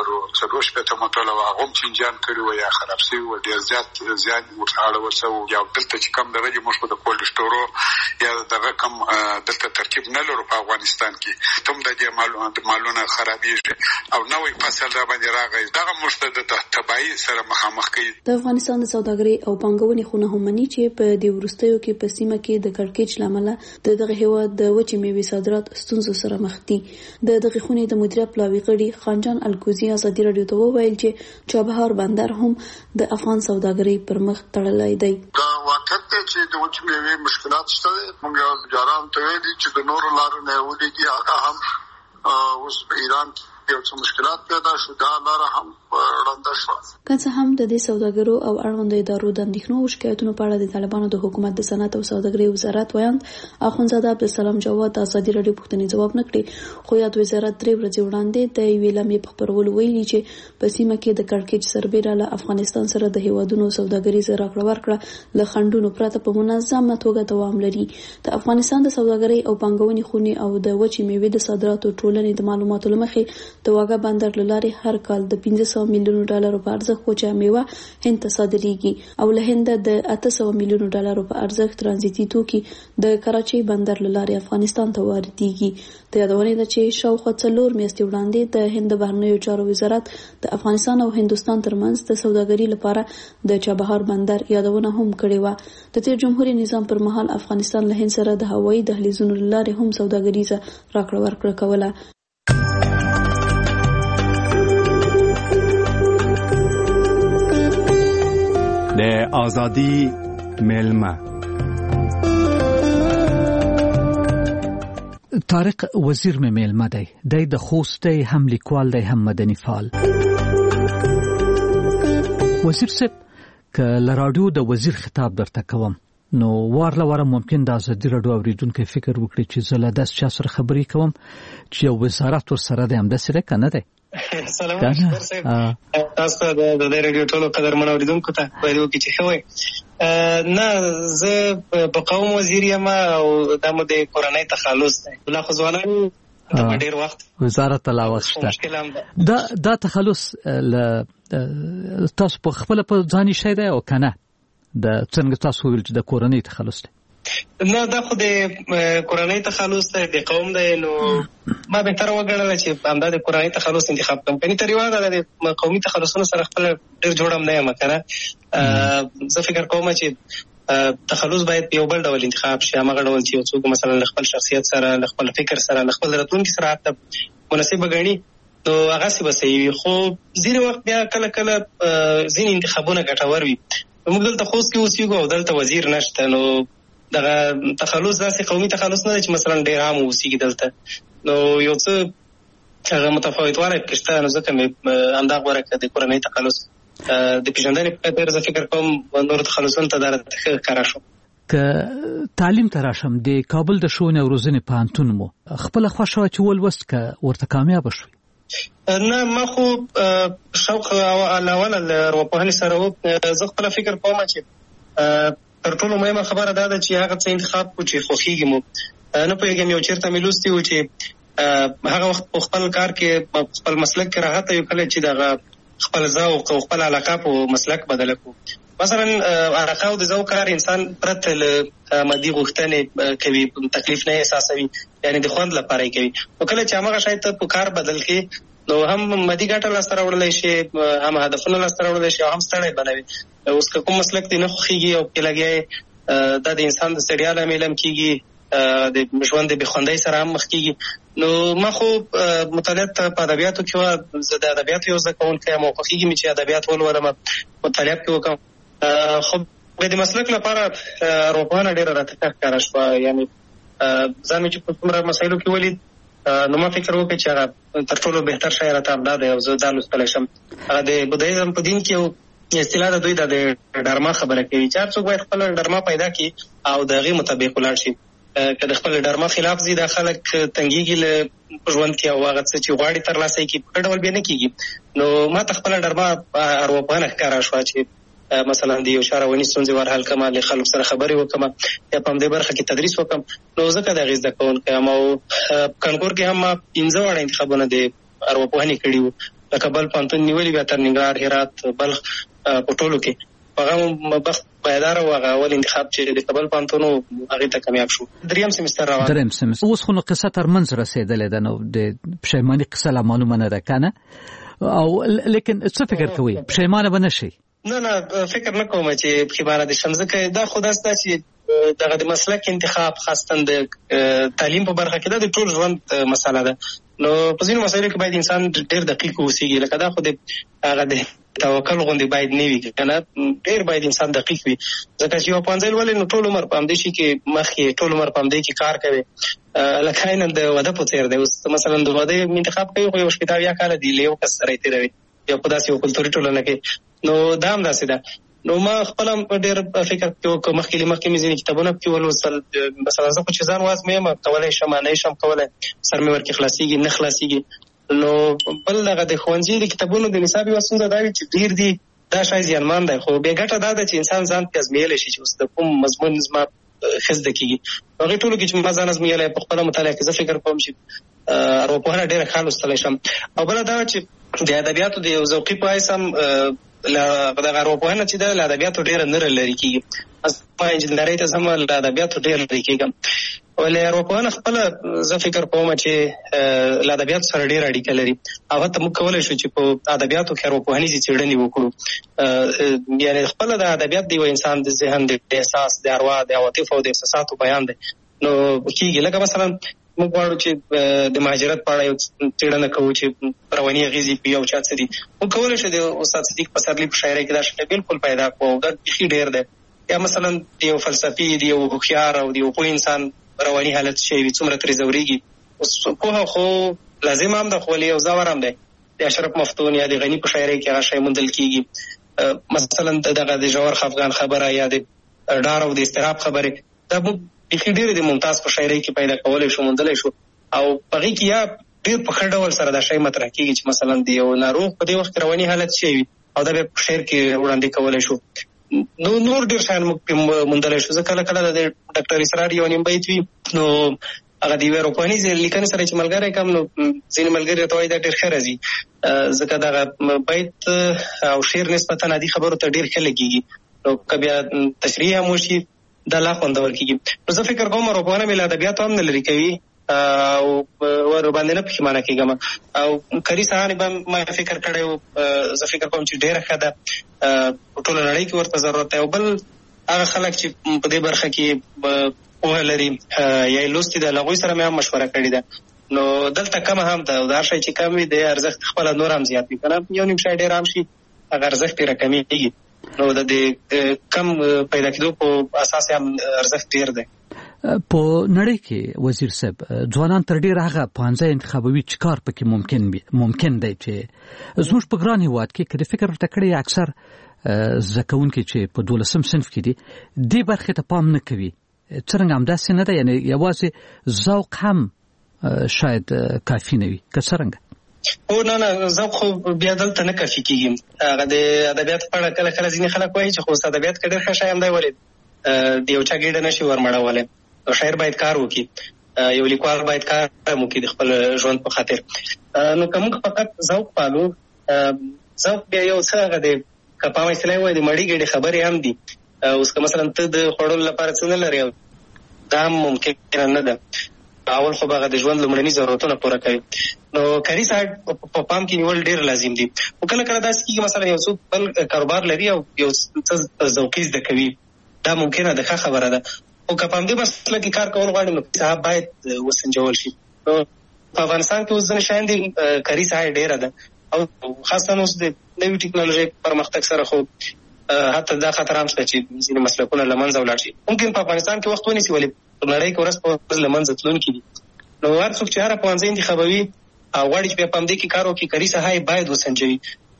140 موټره هغه هم چینجیان کړي وو یا خراب شوي وو، ډېر زیات زیان ورته اړول شوی. یا دلته چې کوم دغه موږ د کولډ سټورو یا دغه کوم دلته ترکیب نه لرو په افغانستان کې، تم د دې مالونه خرابېږي او نوې فصل را باندې راغی، دغه موږ ته د تباهي سره مخامخ کوي. د افغانستان د سوداګرۍ او پانګونې خونه هم مني چې په دې وروستیو کې په سیمه کې د کړکېچ لامل دغه هیواد د وچې میوې صادرات ستونزو سره مخ دي. دغه خونې د مدیریت پلاوي غړي خانجان الکوزي ازادي راډیو ته وویل چې چابهار بندر هم د افغان سوداګرۍ پر مخ تړلی دی. دا واقعیت دی چې د وچې میوې مشکلات شته. موږ جاران ته ویلي چې د نورو لارو نه ولېږي، هغه هم اوس په ایران یو څه مشکلات پیدا شو، دا لاره هم ړنده شوه. که څه هم د دې سوداګرو او اړوندو ادارو د اندېښنو او شکایتونو په اړه د طالبانو د حکومت د صنعت او سوداګرۍ وزارت ویاند اخوندزاده عبدالسلام جواد ازادي راډیو پوښتنې ځواب نه کړې، خو یاد وزارت 3 ورځې وړاندې د یوې لمحې په خپرولو ویلي چې په سیمه کې د کړکېچ سربیره له افغانستان سره د هیوادونو سوداګریزه راکړه ورکړه له خنډونو پرته په منظمه توګه دوام لري. د افغانستان د سوداګرۍ او پانګونې خونې او د وچې میوې د صادراتو ټولنې د معلوماتو له مخې د واګه بندر لاري هر کال د 500 میلیونو ډالرو په ارزښت کوچا میوه هند ته صادرېږي او له هند د 800 میلیونو ډالرو په ارزښت ترانزیتي توکي د کراچۍ بندر لاري افغانستان ته واردېږي. د یادونه ده چې شاوخوا 4 میاشتې وړاندې د هند بهرنیو چارو وزارت د افغانستان او هندستان ترمنځ د سوداګرۍ لپاره د چابهار بندر یادونه هم کړې و. د تیر جمهوریت نظام پر مهال افغانستان له هند سره د هوایي دهلیزونو لارې هم سوداګریزه راکړه ورکړه کوله. د آزادی میلمه طارق وزیر مې میلمه دی د خوست دی، هم لیکوال دی، هم مدني فعال. وزیر صاحب که لراډیو د وزیر خطاب درته کوم نو وارله واره ممکن د ازادي راډیو اوریدونکو فکر وکړي چې زه له داس چا سره خبرې کوم چې یو وزارت ورسره دی، همداسې دی که نه دی؟ سلام علیکم. تاسو د دې راډیو ټولو قدرمن اوریدونکو ته باید وکړي چې ښه وایي. نه، زه په قوم وزیر یم او دا مو د کورنۍ تخلص دی. لا خو ځوانان ډېر وخت وزارت لا وخت شته. دا تخلص تاسو په خپل په ځاني شي دی او کنه د څنګه تاسو ویل چې د کورنۍ تخلص دی؟ نه، دا خو د کورنۍ تخلص دی، د قوم دی. نو ما بهتره وګڼله چې همدا د کورنۍ تخلص انتخاب کړم. کني تر یوه د قومي تخلصونو سره خپل ډېر جوړ هم نه یم که نه. زه فکر کوم چې تخلص باید یو بل ډول انتخاب شي، همغه ډول چې یو څوک مثلا له خپل شخصیت سره، له خپل فکر سره، له خپل راتلونکي سره حتی مناسبه ګڼي نو هغسې به صحیح وي. خو ځینې وخت بیا کله کله ځینې انتخابونه ګټور وي. موږ دلته خوست کې اوسېږو او دلته وزیر نشته، نو دغه تخلص داسې قومي تخلص نه دی چې مثلا ډېر عام اوسېږي دلته. نو یو څه هغه متفاوتوالی پکې شته، نو ځکه مې همدا غوره کړه د کورنۍ تخلص د پېژندنې په خاطر. زه فکر کوم نورو تخلصونو ته دا راته ښه ښکاره شو. که تعلیم ته راشم، د کابل د ښوونې او روزنې پوهنتون مو خپله خوښه وه چې ولوست که ورته کامیابه شوي؟ نه، ما خو شوق اوله له ارواپوهنې سره و. زه خپله فکر کوم چې تر ټولو مهمه خبره دا ده چې هغه څه انتخاب کړو چې خوښېږي مو. نه پوهېږم یو چېرته مې لوستي و چې هغه وخت په خپل کار کې خپل مسلک کې راحته یو، کله چې دغه خپل ذوق او خپل علاقه په مسلک بدله کړو. مثلا علاقه او د ذوق کار انسان پرته له مادي غوښتنې کوي، تکلیف نه احساسوي، یعنی د خوند لپاره یې کوي. نو کله چې همغه شی ته په کار بدل کړي نو هم مادي ګټه لاسته راوړلی شي، هم هدفونه لاسته راوړلی شي او هم ستړی بنوي. اوس که کوم مسلک دې نه خوښېږي او پکې لګیا دا د انسان د ستړیا لامل هم کېږي، د ژوند د بېخوندۍ سره هم مخ کېږي. نو ما خو مطالعات په ادبیاتو کې وه. زه د ادبیاتو یو زده کوونکی یم او خوښېږي مې چې ادبیات ولولم، مطالعه پکې وکړم. خو د مسلک لپاره ارواپوهنه ډېره راته ښه ښکاره شوه. یعنې ځان مې چې په څومره مسایلو کې ولید نو ما فکر وکړ چې هغه تر ټولو بهتر شی راته همدا دی او زه دا لوستلی شم. هغه د بودایزم په دین کې یو اصطلاح ده، دوی د ډرما خبره کوي چې هر څوک باید خپله ډرما پیدا کړي او د هغې مطابق ولاړ شي. که د خپل ډرما خلاف ځي دا خلک تنګېږي په ژوند کې او هغه څه چې غواړي ترلاسه یې کړي په ښه ډول بیا نه کېږي. نو ما ته خپله ډرما ارواپوهنه ښکاره شوه چې مثلا د یو چا رواني ستونزې ور حل کړم، له خلکو سره خبرې وکړم یا په همدې برخه کې تدریس وکړم. نو ځکه د هغې زده کوونکی یم او کانکور کې هم ما 15 واړه انتخابونه د ارواپوهنې کړي وو. لکه بل پوهنتون نیولي، بیا تر ننګرهار، هرات، بلخ په ټولو کې. هغه بخت پایداره و. هغه اول انتخاب چې د کابل پوهنتون و هغې ته کامیاب شو. دریم سمستر روان. دریم سمستر. اوس خو نو قصه ترمنځ رسېدلې ده، نو د پښیماني قصه لا معلومه نه ده که نه؟ او لیکن څه فکر کوئ پښیمانه به نه شئ؟ نه، فکر نه کوم چې پښیمانه دې شم، ځکه دا خو داسې ده چې دغه د مسلک انتخاب خاصتا د تعلیم په برخه کې دا د ټول ژوند مسله ده. نو په ځینو مسایلو کې باید انسان ډېر دقیق اوسېږي. لکه دا خو د هغه د توکل غوندې باید نه وي که نه، ډېر باید انسان دقیق وي. ځکه چې یو پوهنځی لولي نو ټول عمر په همدې شي کې مخکې، ټول عمر په همدې کې کار کوي. لکه عیناً د واده په څېر دی. اوس مثلا د واده انتخاب کوي خو یو 80 کاله دی له یو کس سره یې تېروي یا په داسې یو کلتوري ټولنه کې. نو دا هم داسې ده. نو ما خپل ډېر فکر کوم، مخکې مې ځینې کتابونه پکې ولوستل. مثلا زه خو چې ځان وازمویم کولی شم، نه شم کولی، سر مې ورکې خلاصېږي نه خلاصېږي. نو بل دغه د ښوونځي د کتابونو د نصاب یوه ستونزه دا وي چې ډېر دي، دا شی زیانمان دی. خو بې ګټه دا ده چې انسان ځان پې ازمېیلی شي چې اوس د کوم مضمون زما خزده کیږي هغه ټولو کې چې ما ځان ازمېیلی په خپله مطالعه کې زه فکر کوم چې ارواپوهنه ډېره ښه لوستلی شم. او بله دا چې د ادبیاتو د یو ذوقي په حیث هم دغه ارواپوهنه چې ده له ادبیاتو ډېره نه لرې کېږي. ما انجینرۍ ته ځم له ادبیاتو ډېر لرې کېږم. ولې ارواپوهنه خپله زه فکر کوم چې له ادبیاتو سره ډېره اړیکه لري او حتی موږ کولی شو چې په ادبیاتو کې ارواپوهنیزې څېړنې وکړو. یعنې خپله د ادبیات د یو انسان د ذهن د احساس د اروا د عواطفو او د احساساتو بیان دی نو کېږي. لکه مثلا موږ غواړو چې د مهاجرت په اړه یو څېړنه کوو چې رواني اغېزې په یو چا څه دي. موږ کولی شو د استاد صدیق پسرلي په شاعرۍ کې دا شی بلکل پیدا کړو او دا بیخي ډېر دی. یا مثلا د یو فلسفي د یو هوښیار او د یو پوه انسان رواني حالت شی وي څومره ترې ځورېږي. پوهه خو لازم هم ده خو ولې یو ځور هم دی. د اشرف مفتون یا د غني په شاعرۍ کې هغه شی موندل کېږي. مثلا دغه د ژور خفګان خبره یا د ډار او د اضطراب خبرې دا موږ بیخي ډېرې د ممتاز په شاعرۍ کې پیدا کولی شو موندلی شو او په هغې کې یا ډېر په ښه ډول سره دا شی مطرح کېږي چې مثلا د یو ناروغ په دې وخت کې رواني حالت شی وي او دا بیا په شعر کې وړاندې کولی شو. نو نور ډېر شیان موږ موندلی شو. زه کله کله د ډاکټر اسرار یو نیم بیت وي نو هغه د یوې اروپانیزې لیکنې سره چې ملګری کم نو ځینې ملګري ته وایي دا ډېر ښه راځي ځکه دغه بیت او شعر نسبتا عادي خبرو ته ډېر ښه لګېږي نو که بیا تشریح هم وشي دا لا خوندور کېږي. نو زه فکر کوم ارواپوهنه مې له ادبیاتو هم نه لرې کوي او ورباندې نه پښیمانه کېږم. او کاري ساحه به ما فکر کړی و زه فکر کوم چې ډېره ښه ده په ټوله نړۍ کې ورته ضرورت دی. او بل هغه خلک چې په دې برخه کې پوهه لري یا یې لوستې ده له هغوی سره مې هم مشوره کړې ده. نو دلته کمه هم ده او دا شی چې کم وي د ارزښت خپله نور هم زیات وي که نه یو نیم شی ډېر هم شي هغه ارزښت یې راکمېږي نو د دې کم پیدا کېدو په اساس هم ارزښت ډېر دی. په نړۍ کې وزیر صاحب ځوانان تر ډېره هغه پوهنځی انتخابوي چې کار پکې ممکن دی چې زموږ په ګران هېواد کې که د فکر ورته کړی اکثر زده کوونکي چې په 12 صنف کې دي دې برخې ته پام نه کوي. څرنګه همداسې نه ده یعنې یوازې ذوق هم شاید کافي نه وي که څرنګه؟ او نه ذوق خو بیا دلته نه کافي کېږي. هغه د ادبیاتو په اړه کله کله ځینې خلک وایي چې خو اوس ادبیات کې ډېر ښه شی هم دی ولې د یو چا ګېډه نه شي ورمړولی. شاعر باید کار وکړي یو لیکوال باید کار هم وکړي د خپل ژوند په خاطر. نو که موږ فقط ذوق پالو ذوق بیا یو څه هغه دی که په عامه اصطلاح وایي د مړې ګېډې خبرې هم دي. اوس که مثلا ته د خوړلو لپاره څه نه لرې دا هم ممکنه نه ده. اول خو به هغه د ژوند لومړني ضرورتونه پوره کوي. نو کاري ساحه په پام کې نیول ډېر لازم دي. خو کله کله داسې کېږي مثلا یو څوک بل کاروبار لري او یو څه ذوقي زده کوي دا ممکنه ده ښه خبره ده. خو که په همدې مسله کې کار کول غواړي نو صاحب باید وسنجول شي. نو په افغانستان کې اوس ځینې شیان دي کاري ساحه ډېره ده او خاصه اوس د نوي ټکنالوژۍ پرمختګ سره خو حتی دا خطر هم شته چې ځینې مسلکونه له منځه ولاړ شي. ممکن په افغانستان کې وخت ونیسي ولې په نړۍ کې ورځ په ورځ له منځه تلونکي دي. نو هر څوک چې هره پوهنځی انتخابوي او غواړي چې بیا په همدې کې کار وکړي کاري ساحه یې باید وسنجوي.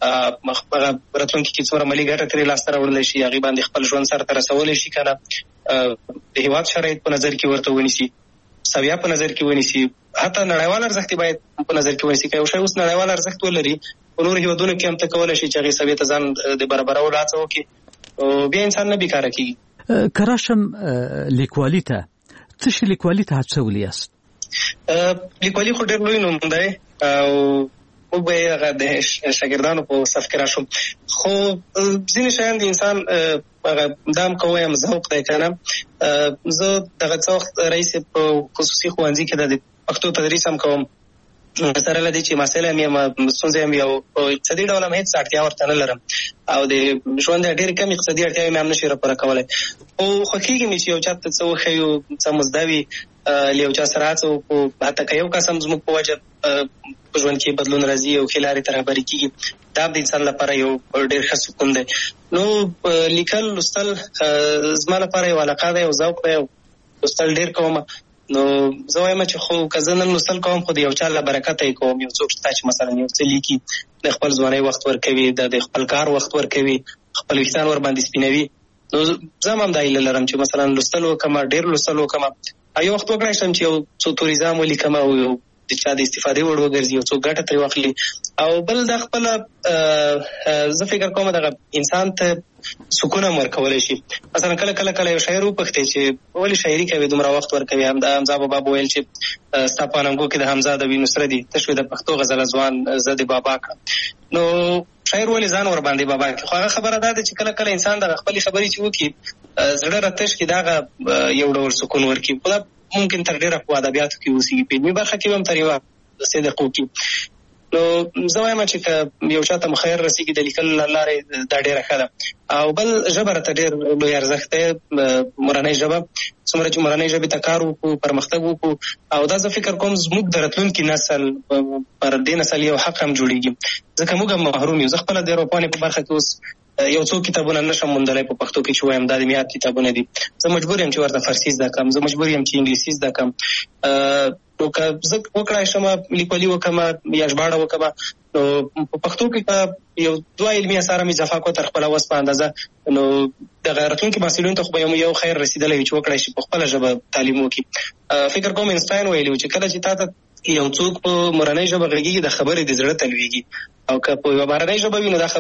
راتلونکي کې څومره مالي ګټه ترې لاسته راوړلی شي هغې باندې خپل ژوند سرته رسولی شي که نه د هېواد شرایط په نظر کې ورته ونیسي سویه په نظر کې ونیسي حتی نړیوال ارزښت باید په نظر کې ونیسي. که یو شی اوس نړیوال ارزښت ولري په نورو هېوادونو کې هم ته کولی شي چې هغې سویې ته ځان د برابرولو هڅه وکړي بیا انسان نه بیکاره کېږي. که راشم لیکوالي ته څه شي لیکوالي ته هڅولی یاست؟ لیکوالي خو ډېر لوی نوم دی او موږ به یې هغه د شاګردانو په صف کې راشو. خو ځینې شیان د انسان هغه دا هم که ووایم ذوق دی که نه. زه دغه څه وخت رئیس په خصوصي ښوونځي کې د پښتو تدریس هم کوم سره له دې چې محصل هم یم ستونزې هم وي او په اقتصادي ډول هم هېڅ اړتیا ورته نه لرم او د ژوند ډېرې کم اقتصادي اړتیاوې مې هم نشي راپوره کولی. خو خوښېږي مې چې یو چا ته څه وښیو څه مو زده وي له یو چا سره هڅه وکړو حتی که یو کس هم زموږ په وجه په ژوند کې بدلون راځي او ښې لارې ته رهبري کېږي دا د انسان لپاره یو ډېر ښه سکون دی. نو لیکل لوستل زما لپاره یو علاقه دی یو ذوق دی لوستل ډېر کوم. نو زه وایم چې خو که زه نن لوستل کوم خو د یو چا له برکته یې کوم. یو څوک شته چې مثلا یو څه لیکي د خپل ځوانۍ وخت ورکوي د خپل کار وخت ورکوي خپل ویښتان ورباندې سپینوي. نو زه هم دا هیله لرم چې مثلا لوستل وکړم ډېر لوستل وکړم. یو وخت وکړی شم چې یو څو توریزام ولیکم او یو د چا د استفادې وړ وګرځي او څوک ګټه ترې واخلي. او بل د خپل زه فکر کوم دغه انسان ته سکون ورکولی شي. مثلا کله یو شاعر وپوښتې چې ولې شاعري کوي دومره وخت ورکوي. حمزه بابا ویل چې ستا په اننګو کې د حمزه د وینو سره دي ته شوې د پښتو غزل ځوان زه د بابا کړم. نو شاعر ولې ځان ور باندې بابا کوي؟ خو هغه خبره دا ده چې کله انسان د خپلې خبرې چې وکړي زړه راتش کې دغه یو ډول سکون ورکړي. خو ممکن تر ډېره په ادبیاتو کې اوسېږي، په علمي برخه کې هم تر یوه صدق وکړي. نو زه وایم چې یو چاته مخیر رسېږي د لیکلو له لارې دا ډېره ښه ده. او بل ژبه راته ډېر لوی ارزښت دی، مورنۍ ژبه. څومره چې مورنۍ ژبې ته کار وکړو، پرمختګ وکړو، او دا زه فکر کوم زموږ د راتلونکي نسل پر دې نسل یو حق هم جوړېږي، ځکه موږ هم محروم یو. زه خپله د اروپانې په برخه کې اوس یو څو کتابونه نشم موندلی په پښتو کې چې وایم دا د میاد کتابونه دي. زه مجبور یم چې ورته فارسي زده کړم، زه مجبور یم چې انګلیسي زده کړم. نو که زه وکړای شم لیکوالي وکړم یا ژباړه وکړم، نو په پښتو کې یو دوه علمي اثار مې اضافه کړو تر خپله وس په اندازه. نو دغه راتلونکي محصلینو ته خو به یو خیر رسېدلی وي چې وکړای شي په خپله ژبه تعلیم وکړي. فکر کوم اینسټاین ویلي و چې کله چې تا ته یو څوک په مورنۍ ژبه غږېږي د خبرې د زړه ته لوېږي، او که په یوه بهرنۍ ژبه وي نو دا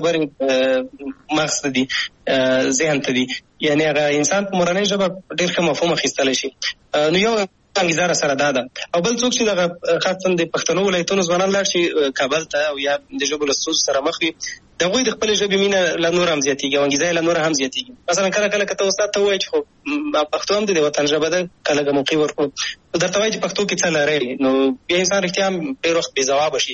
خبرې مغز ته دي، ذهن ته دي. یعنې هغه انسان په مورنۍ ژبه ډېر ښه مفهوم اخیستلی شي. نو یو انګیزه سره دا ده. او بل څوک چې دغه خاصا د پښتنو ولایتونو ځوانان لاړ شي کابل ته او یا د ژبو له ستونزو سره مخ وي، د هغوی د خپلې ژبې مینه لا نور هم زیاتېږي او انګیزه یې لا نور هم زیاتېږي. مثلا کله که ته استاد ته ووایې چې خو پښتو هم د وطن ژبه ده، کله که موقع ورکړو درته وایي چې پښتو کې څه لرئ، نو بیا انسان رښتیا هم ډېر وخت بې ځوابه شي.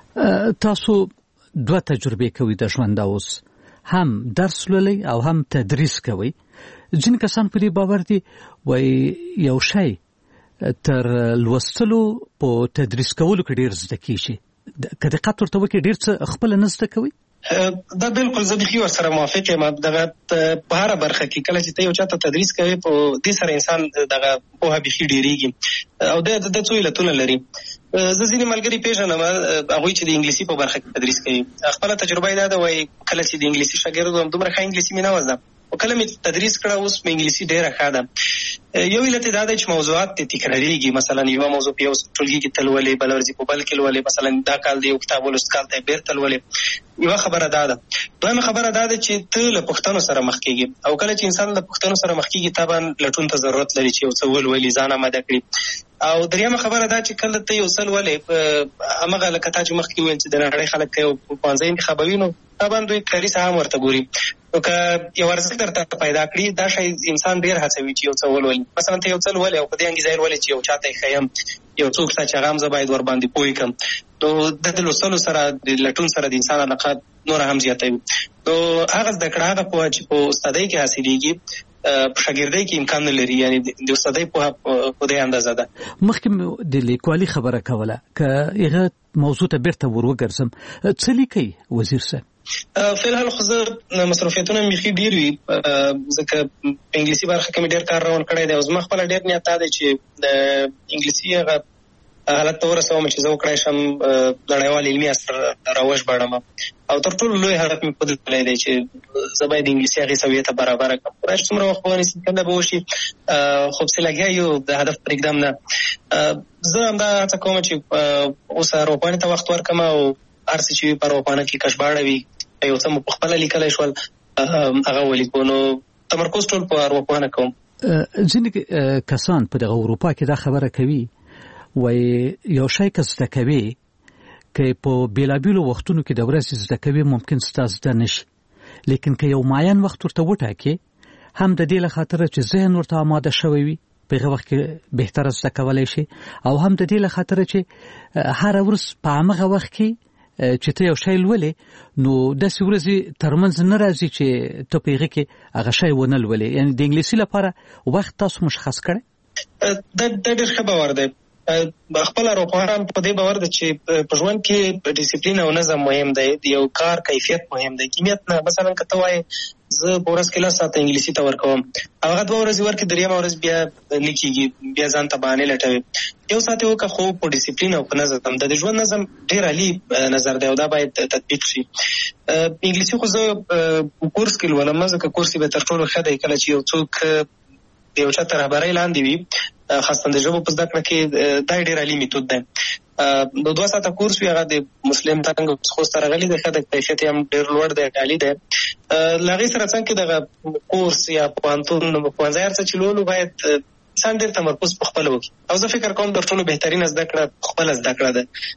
تاسو دوه تجربې کوي د ژوند اوس، هم درس لولئ او هم تدریس کوي. ځینې کسان په دې باور دي وایي یو شی تر لوستلو په تدریس کولو کې ډېر زده کېږي. که دقت ورته وکړي ډېر څه خپله نه زده کوي. دا بالکل زه بیخي ورسره موافق یم. دغه په هره برخه کې کله چې ته یو چاته تدریس کوي په دې سره انسان دغه پوهه بیخي ډېرېږي او د څو علتونه لري. زه ځینې ملګري پېژنم هغوی چې د انګلیسي په برخه کې تدریس کوي. خپله تجربه یې دا ده، وایي کله چې د انګلیسي شاګرد وم دومره ښه انګلیسي مې نه وه زده، او کله مې تدریس کړه اوس مې انګلیسي ډېره ښه ده. یو علت دا دی چې موضوعات تکراریږي. مثلا یوه موضوع په یو ټولګي کې ته لولې، بله ورځې په بل کې لولې. مثلا دا کال د یو کتاب ولوست، کال ته یې بېرته لولې. یوه خبره دا ده. دویمه خبره دا ده چې ته له پوښتنو سره مخ کېږي، او کله چې انسان له پوښتنو سره مخ کېږي طبعا لټون ته ضرورت لري چې یو څه ولولي، ځان اماده کړي. او دریمه خبره دا چې کله ته یو څه لولې، همغه لکه تا چې مخکې وویل چې د نړۍ خلک که یو پوهنځی انتخابوي نو طبعا دوی کاري ساحه هم ورته ګوري. نو که یو ارزښت درته پیدا کړي دا شی انسان ډېر هڅوي چې یو څه ولولي. مثلا ته یو څه لولې او په دې انګیزه یې لولې چې یو چاته یې ښیم، یو څوک شته چې هغه هم زه باید ورباندې پوه کړم، نو د لوستلو سره د لټون سره د انسان علاقه نوره هم زیاتوي. نو هغه زده کړه، هغه پوهه چې په استادۍ کې حاصلېږي په شاګردۍ کې امکان نه لري. یعنې د استادۍ پوهه په دې اندازه ده. مخکې د لیکوالي خبره کوله، که هغه موضوع ته بیرته ور وګرځم، څه لیکئ وزیر صاحب؟ فیلحال خو زه مصروفیتونه مې بیخي ډېر وي، ځکه په انګلیسي برخه کې مې ډېر کار روان کړی دی، او زما خپله ډېر نیت دا دی چې د انګلیسي هغه حالت ته ورسوم چې زه وکړای شم نړیوال علمي اثر راوژباړم. او تر ټولو لوی هدف مې په دې تللی دی چې زه باید د انګلیسي هغې سویې ته برابره کړم. خدای چې څومره وخت به ونیسي کله به وشي، خو پسې لګیا یو د هدف پرېږدم نه. زه همدا هڅه کوم چې اوس اروپانې ته وخت ورکړم او هر څه چې وي په اروپانه کې که ژباړه وي، یو څه مو په خپله لیکلی شول هغه ولیکو. نو تمرکز ټول په ارواپوهنه کوم. ځینې کسان په دغه اروپا کې دا خبره کوي، وایي یو شی که زده کوي، که په بېلابېلو وختونو کې د ورځې زده کوي ممکن ستا زده نه شي، لیکن که یو معین وخت ورته وټاکې، هم د دې له خاطره چې ذهن ورته آماده شوی وي په هغه وخت کې بهتره زده کولی شي، او هم د دې له خاطره چې هره ورځ په همغه وخت کې چې ته یو شی لولې، نو داسې ورځې ترمنځ نه راځي چې ته په هغې کې هغه شی ونه لولې. یعنې د انګلیسي لپاره وخت تاسو مشخص کړی؟ دا ډېر ښه باور دی. خپل اروپایان په دې باور ده چې په ژوند کې ډیسپلین او نظم مهم دی، د یو کار کیفیت مهم دی، کمیت نه. مثلا که ته وایې زه په ورځ کې 10 ساعته انګلیسي ته ورکوم، هغه 2 ورځې ورکړې، دریمه ورځ بیا نه کېږي، بیا ځان ته بهانې لټوي. 1 ساعت یې وکړه، خو په ډیسپلین او په نظم. د ژوند نظم ډېر عالي نظر دی او دا باید تطبیق شي. انګلیسي خو زه کورس کې لولم، ځکه کورس به تر ټولو ښه دی کله چې یو څوک د یو چا تر رهبرۍ لاندې وي، خاصه د ژبو په زده کړه کې دا ډېر عالي میتود دی. د 2 ساعته کورس وی هغه د مسلم څنګه خو سره غلي د خدای کیفیت هم ډیر لوړ دی عالی دی. لغې سره څنګه د کورس یا پوانتون په ځای څه چلولو باید انسان ډیر تمرکز په خپل وکړي او زه فکر کوم د ټولو بهترین زده کړه خپل زده کړه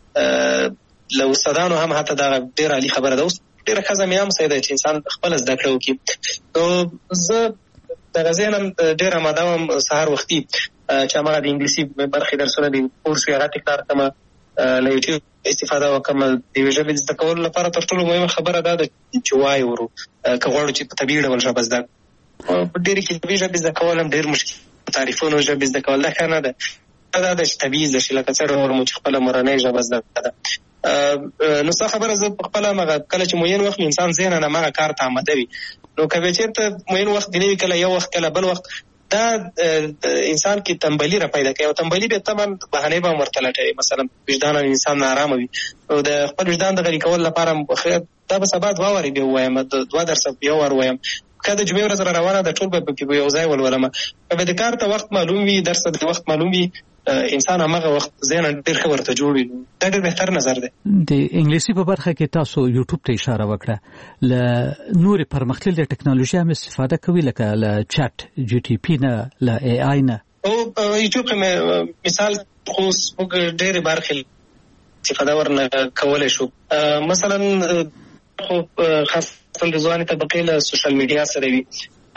ده. له استادانو هم حتی دا ډیر عالی خبره ده. اوس ډیر ښه مې هم سیده چې انسان خپل زده کړه وکړي. نو زه د غزینم ډیر آماده وم سهار وختي چې هغه د انګلیسي برخې درسونه دي کورس یې راته کار کړم له یوټیوب استفاده وکم. د ژبې زده کولو لپاره تر ټولو مهمه خبره دا ده چې وای ورو که غواړو چې په طبیعي ډول ژبه زده کړو. په ډېرې کې طبیعي ژبې زده کول هم ډېر مشکل تعریفونو ژبې زده کول دا ښه نه ده. دا ده چې طبیعي زده شي لکه څنګه مو چې خپله مورنۍ ژبه زده ده. نو څه خبره زه په خپله کله چې معین وخت انسان ذهناً هماغه کار ته آماده وي نو که چېرته معین وخت دی نه وي کله یو وخت کله بل وخت دا انسان کې تنبلي را پیدا کوي او تنبلي به طبعا بهانې به هم ورته لټوي. مثلا وجدان انسان ناارامه وي نو د خپل وجدان د غلي کولو لپاره دا به سبا 2 وارې به ووایم 2 درسه یو وار ووایم که د جمعې ورځ را روانه ده ټول به پکې یو ځای ولولم. که به د کار ته وخت معلوم وي درس ته د وخت معلوم وي انسان هماغه وخت ذهن ډېر ښه ورته جوړ وي. دا ډېر بهتر نظر دی. د انګلیسي په برخه کې تاسو یوټیوب ته اشاره وکړه له نورې پرمختللې ټکنالوژي هم استفاده کوي لکه له چات جی ټي پی نه له ای آی نه او یوټیوب کې مثال خو ډېرې برخې استفاده ورنه کولی شو. مثلا خو خاص د ځوانې طبقې له سوشل میډیا سره وي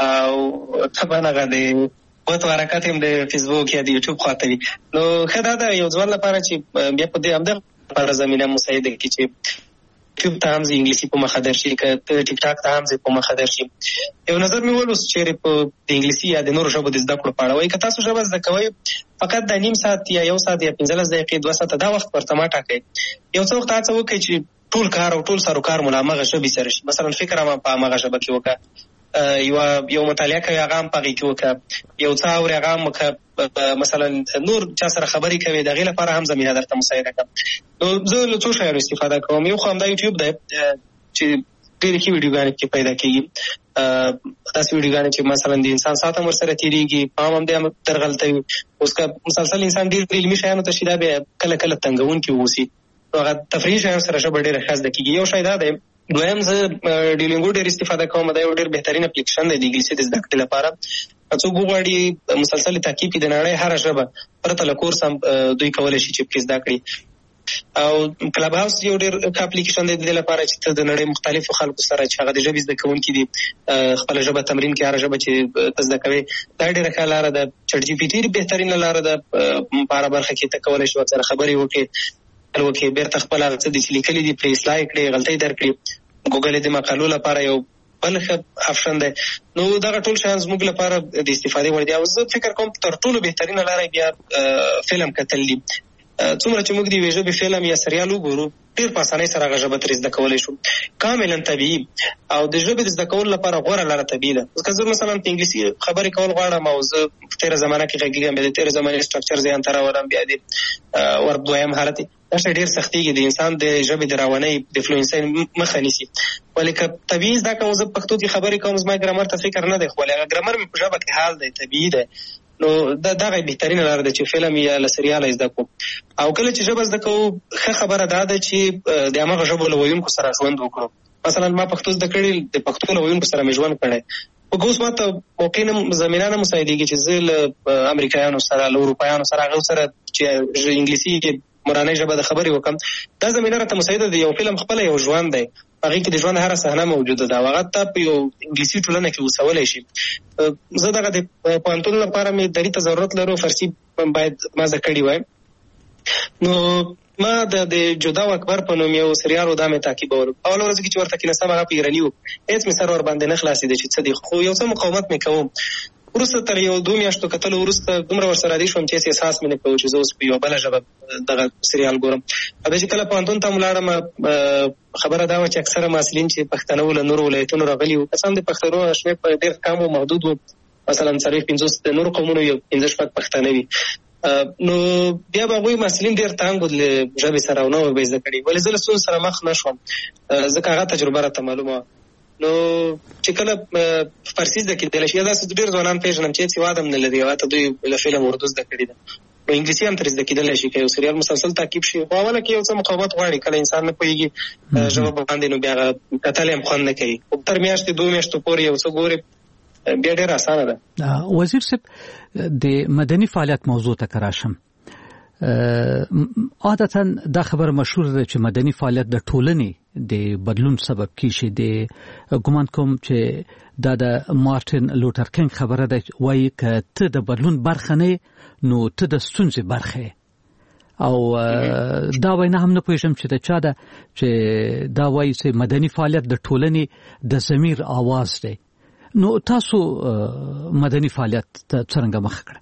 او طبعا هغه د وخت حرکت هم د فیسبوک یا د یوټیوب خواته وي. نو ښه دا ده یو ځوان لپاره چې بیا په دې همدغه لپاره زمینه مساعده کړي چې یوټیوب ته هم زه انګلیسي په مخه درشي که ټیک ټاک ته هم زه په مخه درشي. یو نظر مې ولوست چېرې په د انګلیسي یا د نورو ژبو د زده کړو په اړه وایي که تاسو ژبه زده کوئ فقط د 1.5 ساعت یا 1 ساعت یا 15 دقیقې 2 ساعته دا وخت ورته ما ټاکئ. یو څه وخت هڅه وکړئ چې ټول کار او ټول سروکار مو له هماغه ژبې سره شي. مثلا فکر هم په هماغه ژبه کې وکړه یو مطالعه کوي هغه هم په هغې کې وکړه یو څه اوري هغه هم وکړه مثلا نور چا سره خبرې کوي د هغې لپاره هم زمینه درته مساعده کړم. نو زه له څو شیانو استفاده کوم. یو خو همدا یوټیوب دی چې ډېرې ښې ویډیوګانې پکې پیدا کېږي. داسې ویډیوګانې چې مثلا د انسان ساعت هم ورسره تېرېږي پام هم دی درغلته وي. اوس که مسلسل انسان ډېر علمي شیانو ته شي دا بیا کله کله تنګونکي واوسي نو هغه تفریحي شیانو سره ژبه ډېره ښه زده کېږي. یو شی دا دی. دویم زه ډیولینګو ډېر استفاده کوم. دا یو ډېر بهترین اپلیکیشن دی د انګلیسي د زده کړې لپاره. څوک وغواړي مسلسل تعقیب کړي د نړۍ هره ژبه پرته له کورس هم دوی کولی شي چې پرې زده کړي. او کلب هاوس یو ډېر ښه اپلیکیشن دی د دې لپاره چې ته د نړۍ مختلفو خلکو سره چې هغه د ژبې زده کوونکي دي خپله ژبه تمرین کړي هره ژبه چې ته زده کوې دا ډېره ښه لاره ده. چټ جي پي ټي بهترینه لاره ده په هره برخه کې ته کولی شي ورسره خبرې وکړې وکړي بیرته خپل هغه څه دي چې لیکلي دي پرې اصلاح کړي غلطۍ درکړي. ګوګل د مقالو لپاره یو بل ښه آپشن دی. نو دغه ټول شیان زموږ لپاره د استفادې وړ دي. او زه فکر کوم تر ټولو بهترینه لاره بیا فلم کتل دي. څومره چې موږ د یوې ژبې فلم یا سریال وګورو ډېر په اسانۍ سره هغه ژبه ترې زده کولی شو کاملا طبیعي. او د ژبې د زده کولو لپاره غوره لاره طبیعي ده. اوس که زه مثلا په انګلیسي خبرې کول غواړم او زه په تېره زمانه کې غږېږم بیا د تېرې زمانې سټرکچر ذهن ته راولم بیا د ورب دویم حالت دا شی ډېر سختېږي د انسان د ژبې د روانۍ د فلوینسۍ مخه نیسي. ولې که طبیعي زده کوم زه په پښتو کې خبرې کوم زما ګرامر ته فکر نه دی خو ولې هغه ګرامر مې په ژبه کې حال دی طبیعي دی. نو دغه بهترینه لاره ده چې فلم یا له سریاله زده کوو. او کله چې ژبه زده کوو ښه خبره دا ده چې د هماغه ژبو له ویونکو سره ژوند وکړو. مثلا ما پښتو زده کړې د پښتو له ویونکو سره مې ژوند کړی خو اوس ما ته موقع نه زمینه نه مساعدېږي چې زه له امریکایانو سره له اروپایانو سره هغو سره چې انګلیسي مورنۍ ژبه د خبرې وکړم دا زمینه راته مساعده ده. یو فلم خپله یو ژوند دی هغې کې د ژوند هره صحنه موجوده ده او هغه ته په یو انګلیسي ټولنه کې اوسولی شي. زه دغه د پوهنتون لپاره مې دري ته ضرورت لرو فارسي باید ما زده کړې وای. نو ما د جدا و اکبر په نوم یو سریال و دا مې تعقیبولو. اول ورځ کې چې ورته کېناستم هغه په ایراني و هېڅ مې سر ورباندې نه خلاصېده چې څه دي خو یو څه مقاومت مې کوم. وروسته تر 1-2 میاشتو کتلو وروسته دومره ورسره عادي شوم چې احساس مې نه کوو چې زه اوس په یوه بله ژبه دغه سریال ګورم. بیا چې کله پوهنتون ته م ولاړم خبره دا وه چې اکثره محصلین چې پښتانه وو له نورو ولایتونو راغلي وو قسم د پښتنو شمېر په ډېر کم و محدود و مثلا 40-50 د نورو قومونو یو 15-16 پښتانه وي. نو بیا به هغوی محصلین ډېر تنګ وو له ژبې سره او نه وو به یې زده کړي ولې زه له ستونزو سره مخ نه شوم ځکه هغه تجربه راته معلومه وه. نو چې کله فارسي زده کېدلی شي یا داسې ډېر ځوانان پېژنم چې هېڅ هېواد هم نه لري هغه ته دوی له فلم اردو زده کړې ده. نو انګلیسي هم تر زده کېدلی شي که یو سریال مسلسل تعقیب شي خو اوله کې یو څه مقاومت غواړي کله انسان نه پوهېږي ژبه باندې نو بیا هغه کتل هم خوند نه کوي خو تر میاشتې 2 میاشتو پورې یو څه ګوري بیا ډېره اسانه ده. وزیر صاحب د مدني فعالیت موضوع ته که راشم عادتا دا خبر مشهور ده چې مدني فعالیت د ټولنې د بدلون سبب کیږي. د ګمان کوم چې دا د مارټین لوتر کینګ خبره ده وایي که ته د بدلون برخه نه نو ته د ستونزې برخه او دا وینا هم نه پوهیږم چې د چا ده چې دا وایي چې مدني فعالیت د ټولنې د ضمیر आवाज دی. نو تاسو مدني فعالیت څنګه مخ کړ؟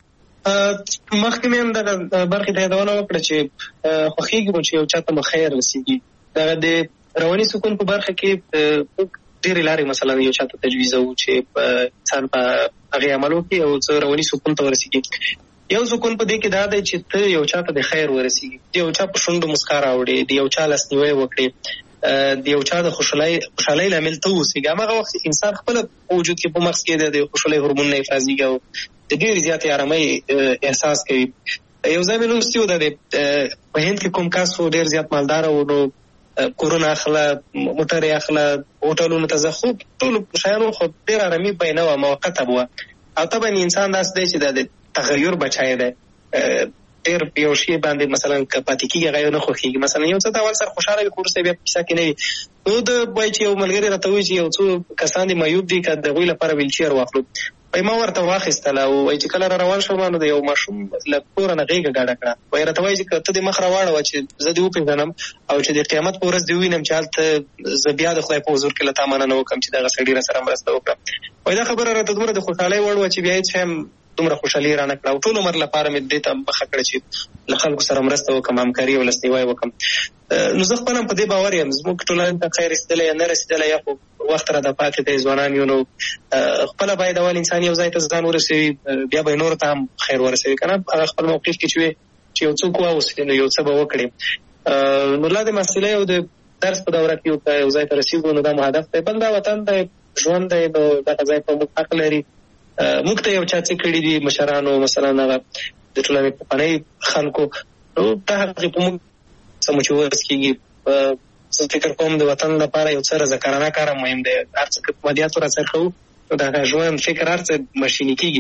مخکې مې هم دغه برخې ته یادونه وکړه چې خوښېږي مو چې یو چا ته مو خیر رسېږي. دغه د رواني سکون په برخه کې ډېرې لارې مثلا یو چا ته تجویزوو چې انسان په هغې عمل وکړي او څه رواني سکون ته ورسېږي. یو سکون په دې کې دا دی چې ته یو چا ته د خیر ورسېږي، د یو چا په شونډو مسکا راوړې، د یو چا لاسنیوی وکړې، د یو چا د خوشحالۍ لامل ته اوسېږي. هماغه وخت انسان خپله په وجود کې په مغز کې د خوشحالۍ هورمونونه افرازېږي او د ډېرې زیاتې ارامۍ احساس کوي. یو ځای مې لوستي و په هند کې کوم کس و ډېر زیات مالداره و نو کورونه اخله، موټر یې اخله، هوټلونو ته ځه، خو ټولو شیانو خو ډېر ارامي بیانه وه، موقته به وه. او طبعا انسان داسې دی چې د تغیر بچی دی، ډېر یو شی باندې مثلا که پاتې کېږي هغه یو نه خوښېږي. مثلا یو څه د اول سره خوشحاله وي خو وروسته بیا په کیسه کې نه وي. نو د وایي چې یو ملګري راته وایي چې یو څو کسان دي معیوب دي که د هغوی لپاره ویلچیر واخلو. ما ورته واخیستله او وایي چې کله را روان شوم نو د یو ماشوم له کوره نه غېږه ډډه کړه. وایي راته وایي چې ته دې مخ راواړوه چې زه دې وپېژنم او چې د قیامت په ورځ دې ووینم چې هلته زه بیا د خدای په حضور کې له تا مننه وکړم چې دغه سړي راسره مرسته وکړه. وایي دا خبره راته دومره د خوشحالۍ وړ وه چې بیا هېڅ شی دومره خوشحالي رانه کړه او ټول عمر لپاره مې دې ته مخه کړه چې له خلکو سره مرسته وکړم، همکاري او لاسنیوی وکړم. نو زه خپله هم په دې باور یم زموږ ټولنې ته خیر رسېدلی یا نه رسېدلی یا خو وخت راته پاتې دی، ځوانان یو نو خپله باید اول انسان یو ځای ته ځان ورسوي بیا به یې نورو ته هم خیر ورسوي که نه. هغه خپل موقف کې چې یو څوک واوسېدي نو یو څه به وکړي. نو لا د محصلۍ او د درس په دوره کې یو ځای ته رسېږو نو دا مو هدف دی. بل دا وطن دی، ژوند دی، نو دغه ځای په موږ حق لري. موږ ته یو چا څه کړي دي مشرانو، مثلا هغه د ټولنې پخواني خلکو، نو دا هغې په موږ څه مو چې ورس کېږي. زه فکر کوم د وطن لپاره یو څه رضاکارانه کار مهم دی. هر څه که په مادیاتو راڅرخوو نو د هغه ژوند فکر هر څه ماشیني کېږي.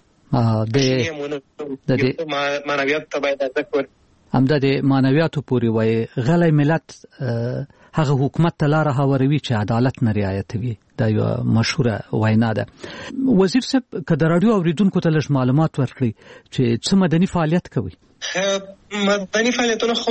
معنویاتو ته باید ارزښت ورکړو. همدا د معنویاتو پورې وایي غلی ملت هغه حکومت ته لاره هواروي چې عدالت نه رعایتوي. دا یو مشهوره وینا ده. وزیر صاحب که د راډیو اوریدونکو ته لږ معلومات ورکړي چې څه مدني فعالیت کوي؟ مدني فعالیتونه خو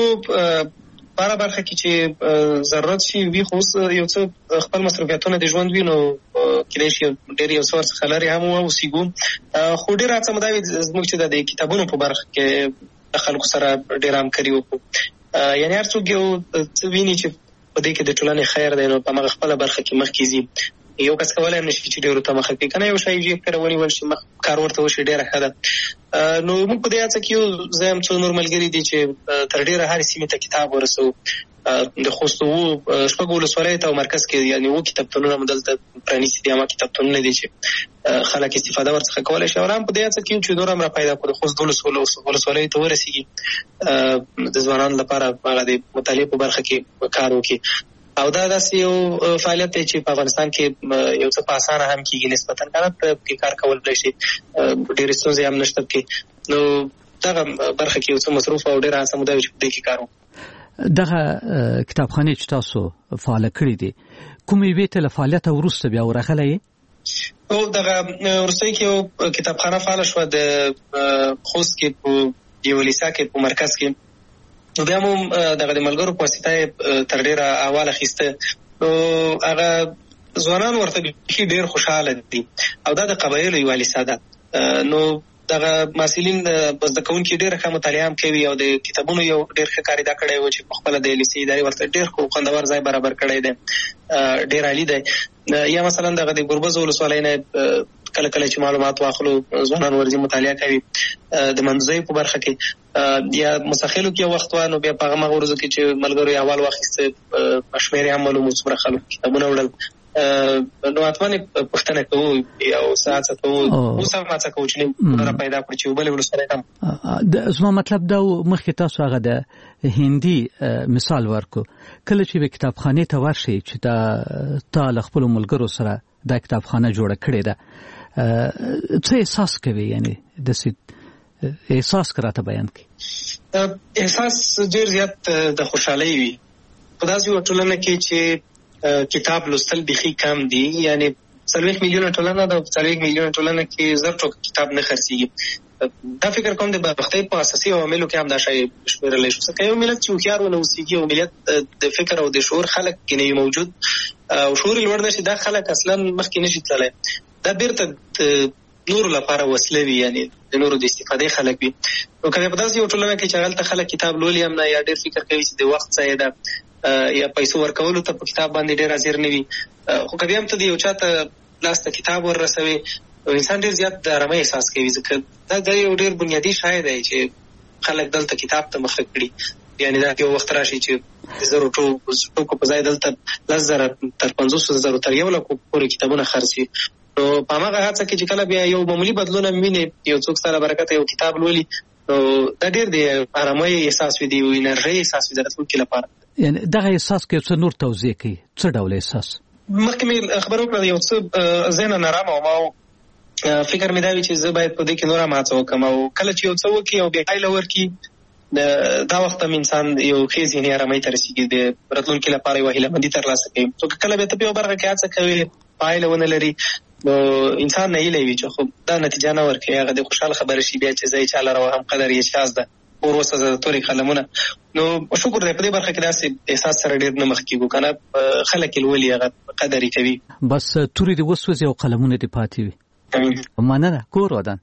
باره برخه کې چې ضرورت شي وي، خو اوس یو څه خپل مصروفیتونه د ژوند وي نو کېدای شي ډېر یو څه ورڅخه لرې هم واوسېږو. خو ډېره هڅه مو دا وي زموږ چې د کتابونو په برخه کې د خلکو سره ډېره همکاري وکړو. یعنې هر څوک یو څه ویني چې په دې کې د ټولنې خیر دی نو په همغه خپله برخه کې مخکې ځي. یو کس کولی هم نه شي چې ډېرو ته مخه کړي، که نه یو شی فکر ونیول شي کار ورته وشي ډېره ښه ده. نو موږ په دې هڅه کې یو زه هم څو نور ملګري دي چې تر ډېره هرې سیمې ته کتاب ورسوو. د خوست شپږو ولسوالیو ته او مرکز کې یعنې 7 کتابتونونه مو دلته پرانیستي دي. همه کتابتونونه دي چې خلک استفاده ورڅخه کولی شي او هم په دې هڅه کې یو چې نور هم را پیدا کړو. د خوست 12 ولسوالیو ته ورسېږي د ځوانانو لپاره هغه د مطالعې په برخه کې کار وکړي. او دا داسې یو فعالیت دی چې په افغانستان کې یو څه په اسانه هم کېږي نسبتا، که نه پکې کار کولی شي، ډېرې ستونزې هم نشته پکې. نو دغه برخه کې یو څه مصروف او ډېره هڅه مو دا وي چې په دې کې کار وکړو. دغه کتابخانې چې تاسو فعاله کړې دي کومې یوې ته له فعالیته وروسته بیا ورغلی یې؟ او دغه وروستۍ کې یو کتابخانه فعاله شوه د خوست کې په یو لیسا کې په مرکز کې. نو بیا مو دغه د ملګرو په واسطه تر ډېره احوال اخیسته. نو هغه ځوانان ورته بیخي ډېر خوشحاله دي او دا د قبایلو یوه لیسا ده. نو دغه محصلین زده کوونکي ډېره ښه مطالعه هم کوي او د کتابونو یو ډېر ښه کار ادا کړی و چې په خپله د لیسې ادارې ورته ډېر خوندور ځای برابر کړی دی، ډېر عالي دی. یا مثلا دغه د ګربز ولسوالۍ نه کله کله چې معلومات واخلو ځوانان ورځي مطالعه کوي. د منځۍ په برخه کې یا مسخلو کې وخت وانه بیا په هغه ورځو کې چې ملګرو احوال واخیسته په شمېر هم معلوم څومره خلک کتابونه وړل. نو اتمنه پښتنه کوو یو ساعت کوو اوس هم څه کوو چې نه پیدا کړو چې بل ولسره کم زما مطلب دا مخکې تاسو هغه د هندي مثال ورکو کله چې به کتابخانه ته ورشي چې دا تل خپل ملګرو سره دا کتابخانه جوړه کړې ده څه احساس کوي یعنی د احساس کراته بیان کی احساس ډیر زیات د خوشحالي وي په داسې ټولنه کې چې کتاب لوستل بيخي کم دي یعنی 40 میلیونه ټولنه د 40 میلیونه ټولنه کې زر ټوک کتاب نه خرڅيږي دا فکر کوم د بختي په اساسي عواملو کې هم دا شی شمیرل شي چې یو ملت چې خيار ونه وسیږي او ملت د فکر او د شعور خلک کې نه موجود او شعور لوړ نشي دا خلک اصلا مخکې نشي تللی دا بیرته نور لپاره وسله وی یعنی د نورو د استفادې خلک وي نو کله په داسې یو ټولنه کې چې هغه خلک کتاب لولي هم نه یا ډېر فکر کوي چې د وخت ځای ده یا پیسو ورکولو ته په کتاب باندې ډېر حاضر نه وي خو کله هم ته دی یو چاته لاس ته کتاب ورسوي انسان ډېر زیات د آرامۍ احساس کوي ځکه دا د یو ډېر بنیادی شی دی چې خلک دلته کتاب ته مخه کړي یعنی دا یو وخت راشي چې د زرو ټوکو په ځای دلته 10,000 تر 50,000 تر 1 لک پورې کتابونه خرڅي نو په هغه هڅه کې چې کله بیا یو معمولی بدلون ویني یو څوک سره برکت یو کتاب لولي نو دا ډېر دی آرامۍ احساس وي دی او انرژي احساس وي د راتلونکي لپاره یعنی دغه احساس کې څه نور توضیح کوي څه ډول احساس مخکې خبرو کړم یو څه ذهن نارامه او ما فکر مې دا وی چې زه باید په دې کې نور ماته وکم او کله چې یو څه وکي او بیا پایله ورکي دا وخت هم انسان یو ښه ذهني آرامۍ ته رسیږي د راتلونکي لپاره یو هیله مندي ترلاسه کوي نو کله به ته په برخه کې هڅه کوي پایله ونه لري نو انسان نه هیله وي چې خو دا نتیجه نه ورکوي هغه د خوشحال خبره شي بیا چې ځای چاله راو هم قدر یې شاز ده اور وسه توري قلمونه نو شکر دې په دې برخه کې داسې احساس سره ډېر نه مخ کیږي کنه خلک الولي هغه قدر یې کوي بس توري دې وسوځي او قلمونه دې پاتې وي مننه کور ودان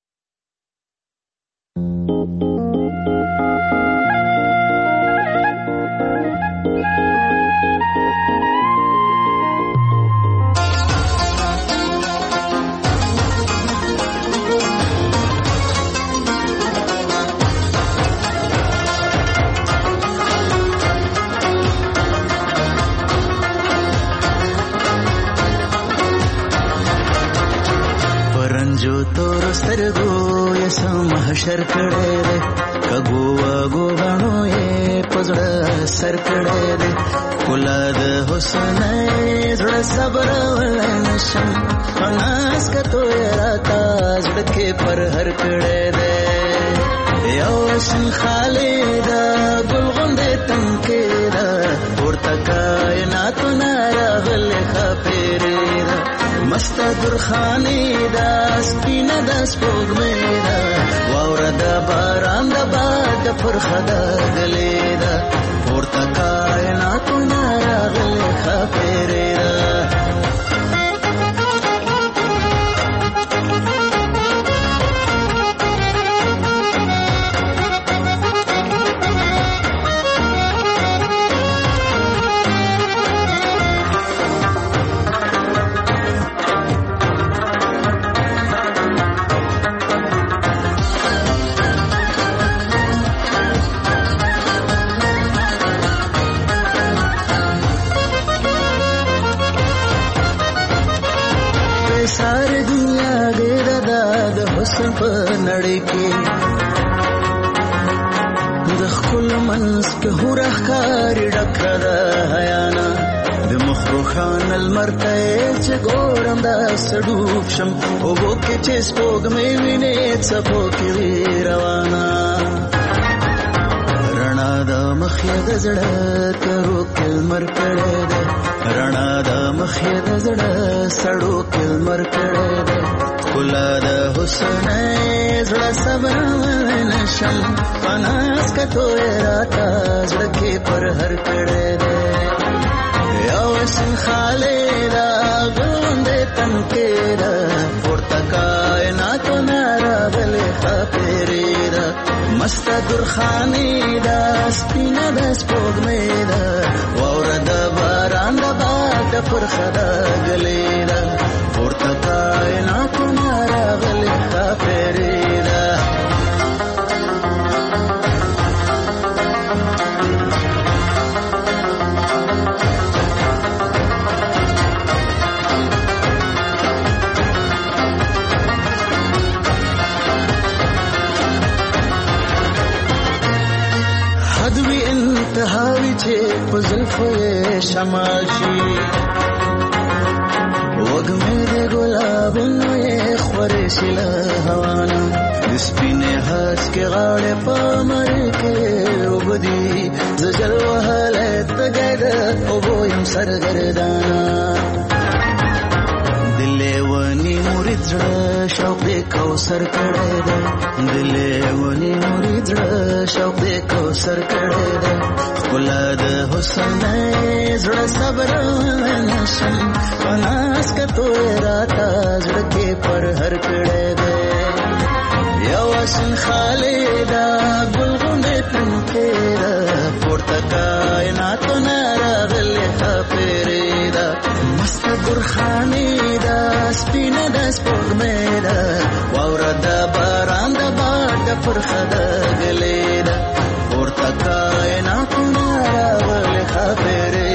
جو تور سترګو یې سم حشر کړه دې کګو واګو غنو یې پزړه سر کړه دې کولاد حسن زړه صبر ولنشم خلاص کتو راتا زړه پر هر کړه دې یو سن خالد ګل غوندې تنکې دا ورته کائنات نارغل خپېره مست درخانی دا سپینه دا سپوږمۍ دا واوره دا باران دا باد پر خدا غلې دا ورته کائناتونه راغلې خپېرې دا ساری دنیا ډېر د حسن په نړۍ کې د خپل منځ کې هوره ښکاري ډکه د حیانا د مخ روښانه لمر ته چې ګورم داسې ډوب شم اوبو کې چې سپوږمۍ وینې څپو کې وي روانه رڼا د مخ یې د زړه کرو کې لمر کړی دی رڼا د مخ یې د زړه سړو کې لمر کړی دی ښکلا د حسن زړه صبر ونشم پناس کتو یې راته زړه کې پر هر کړی دی یو سن خالده ګل غوندې تنکې ده پورته کائناتونه راغلې خپېرې ده مست درخانی دا سپینه دا سپوږمۍ ده واوره د باران د باد پر خدا غلې ده پورته کائناتونه راغلې خپېرې ده چې په زلفو یې شمال شي وږمې د ګلابونو یې خورې شي له هوانا د سپینې هسکې غاړې په مړې کې اوبدي زه جل وهلی تږی د اوبو یم سرګردانه د لیوني مرید زړه شوق د کوثر کړی دی د لیوني مرید زړه شوق د کوثر کړی دی ښکلا د حسن زړه صبر نشم په ناز کتو یې راته زړه کې پر هر کړی دی یو حسن خالي دا ګل غوندې تنکې ده پورته کائناتو نه راغلې ښاپېرې ده مسته ګرخانې ده سپینه ده سپوږمۍ ده واوره د باران د باد پر خده ګلې ده پورته کائناتو نه راغلې ښاپېرې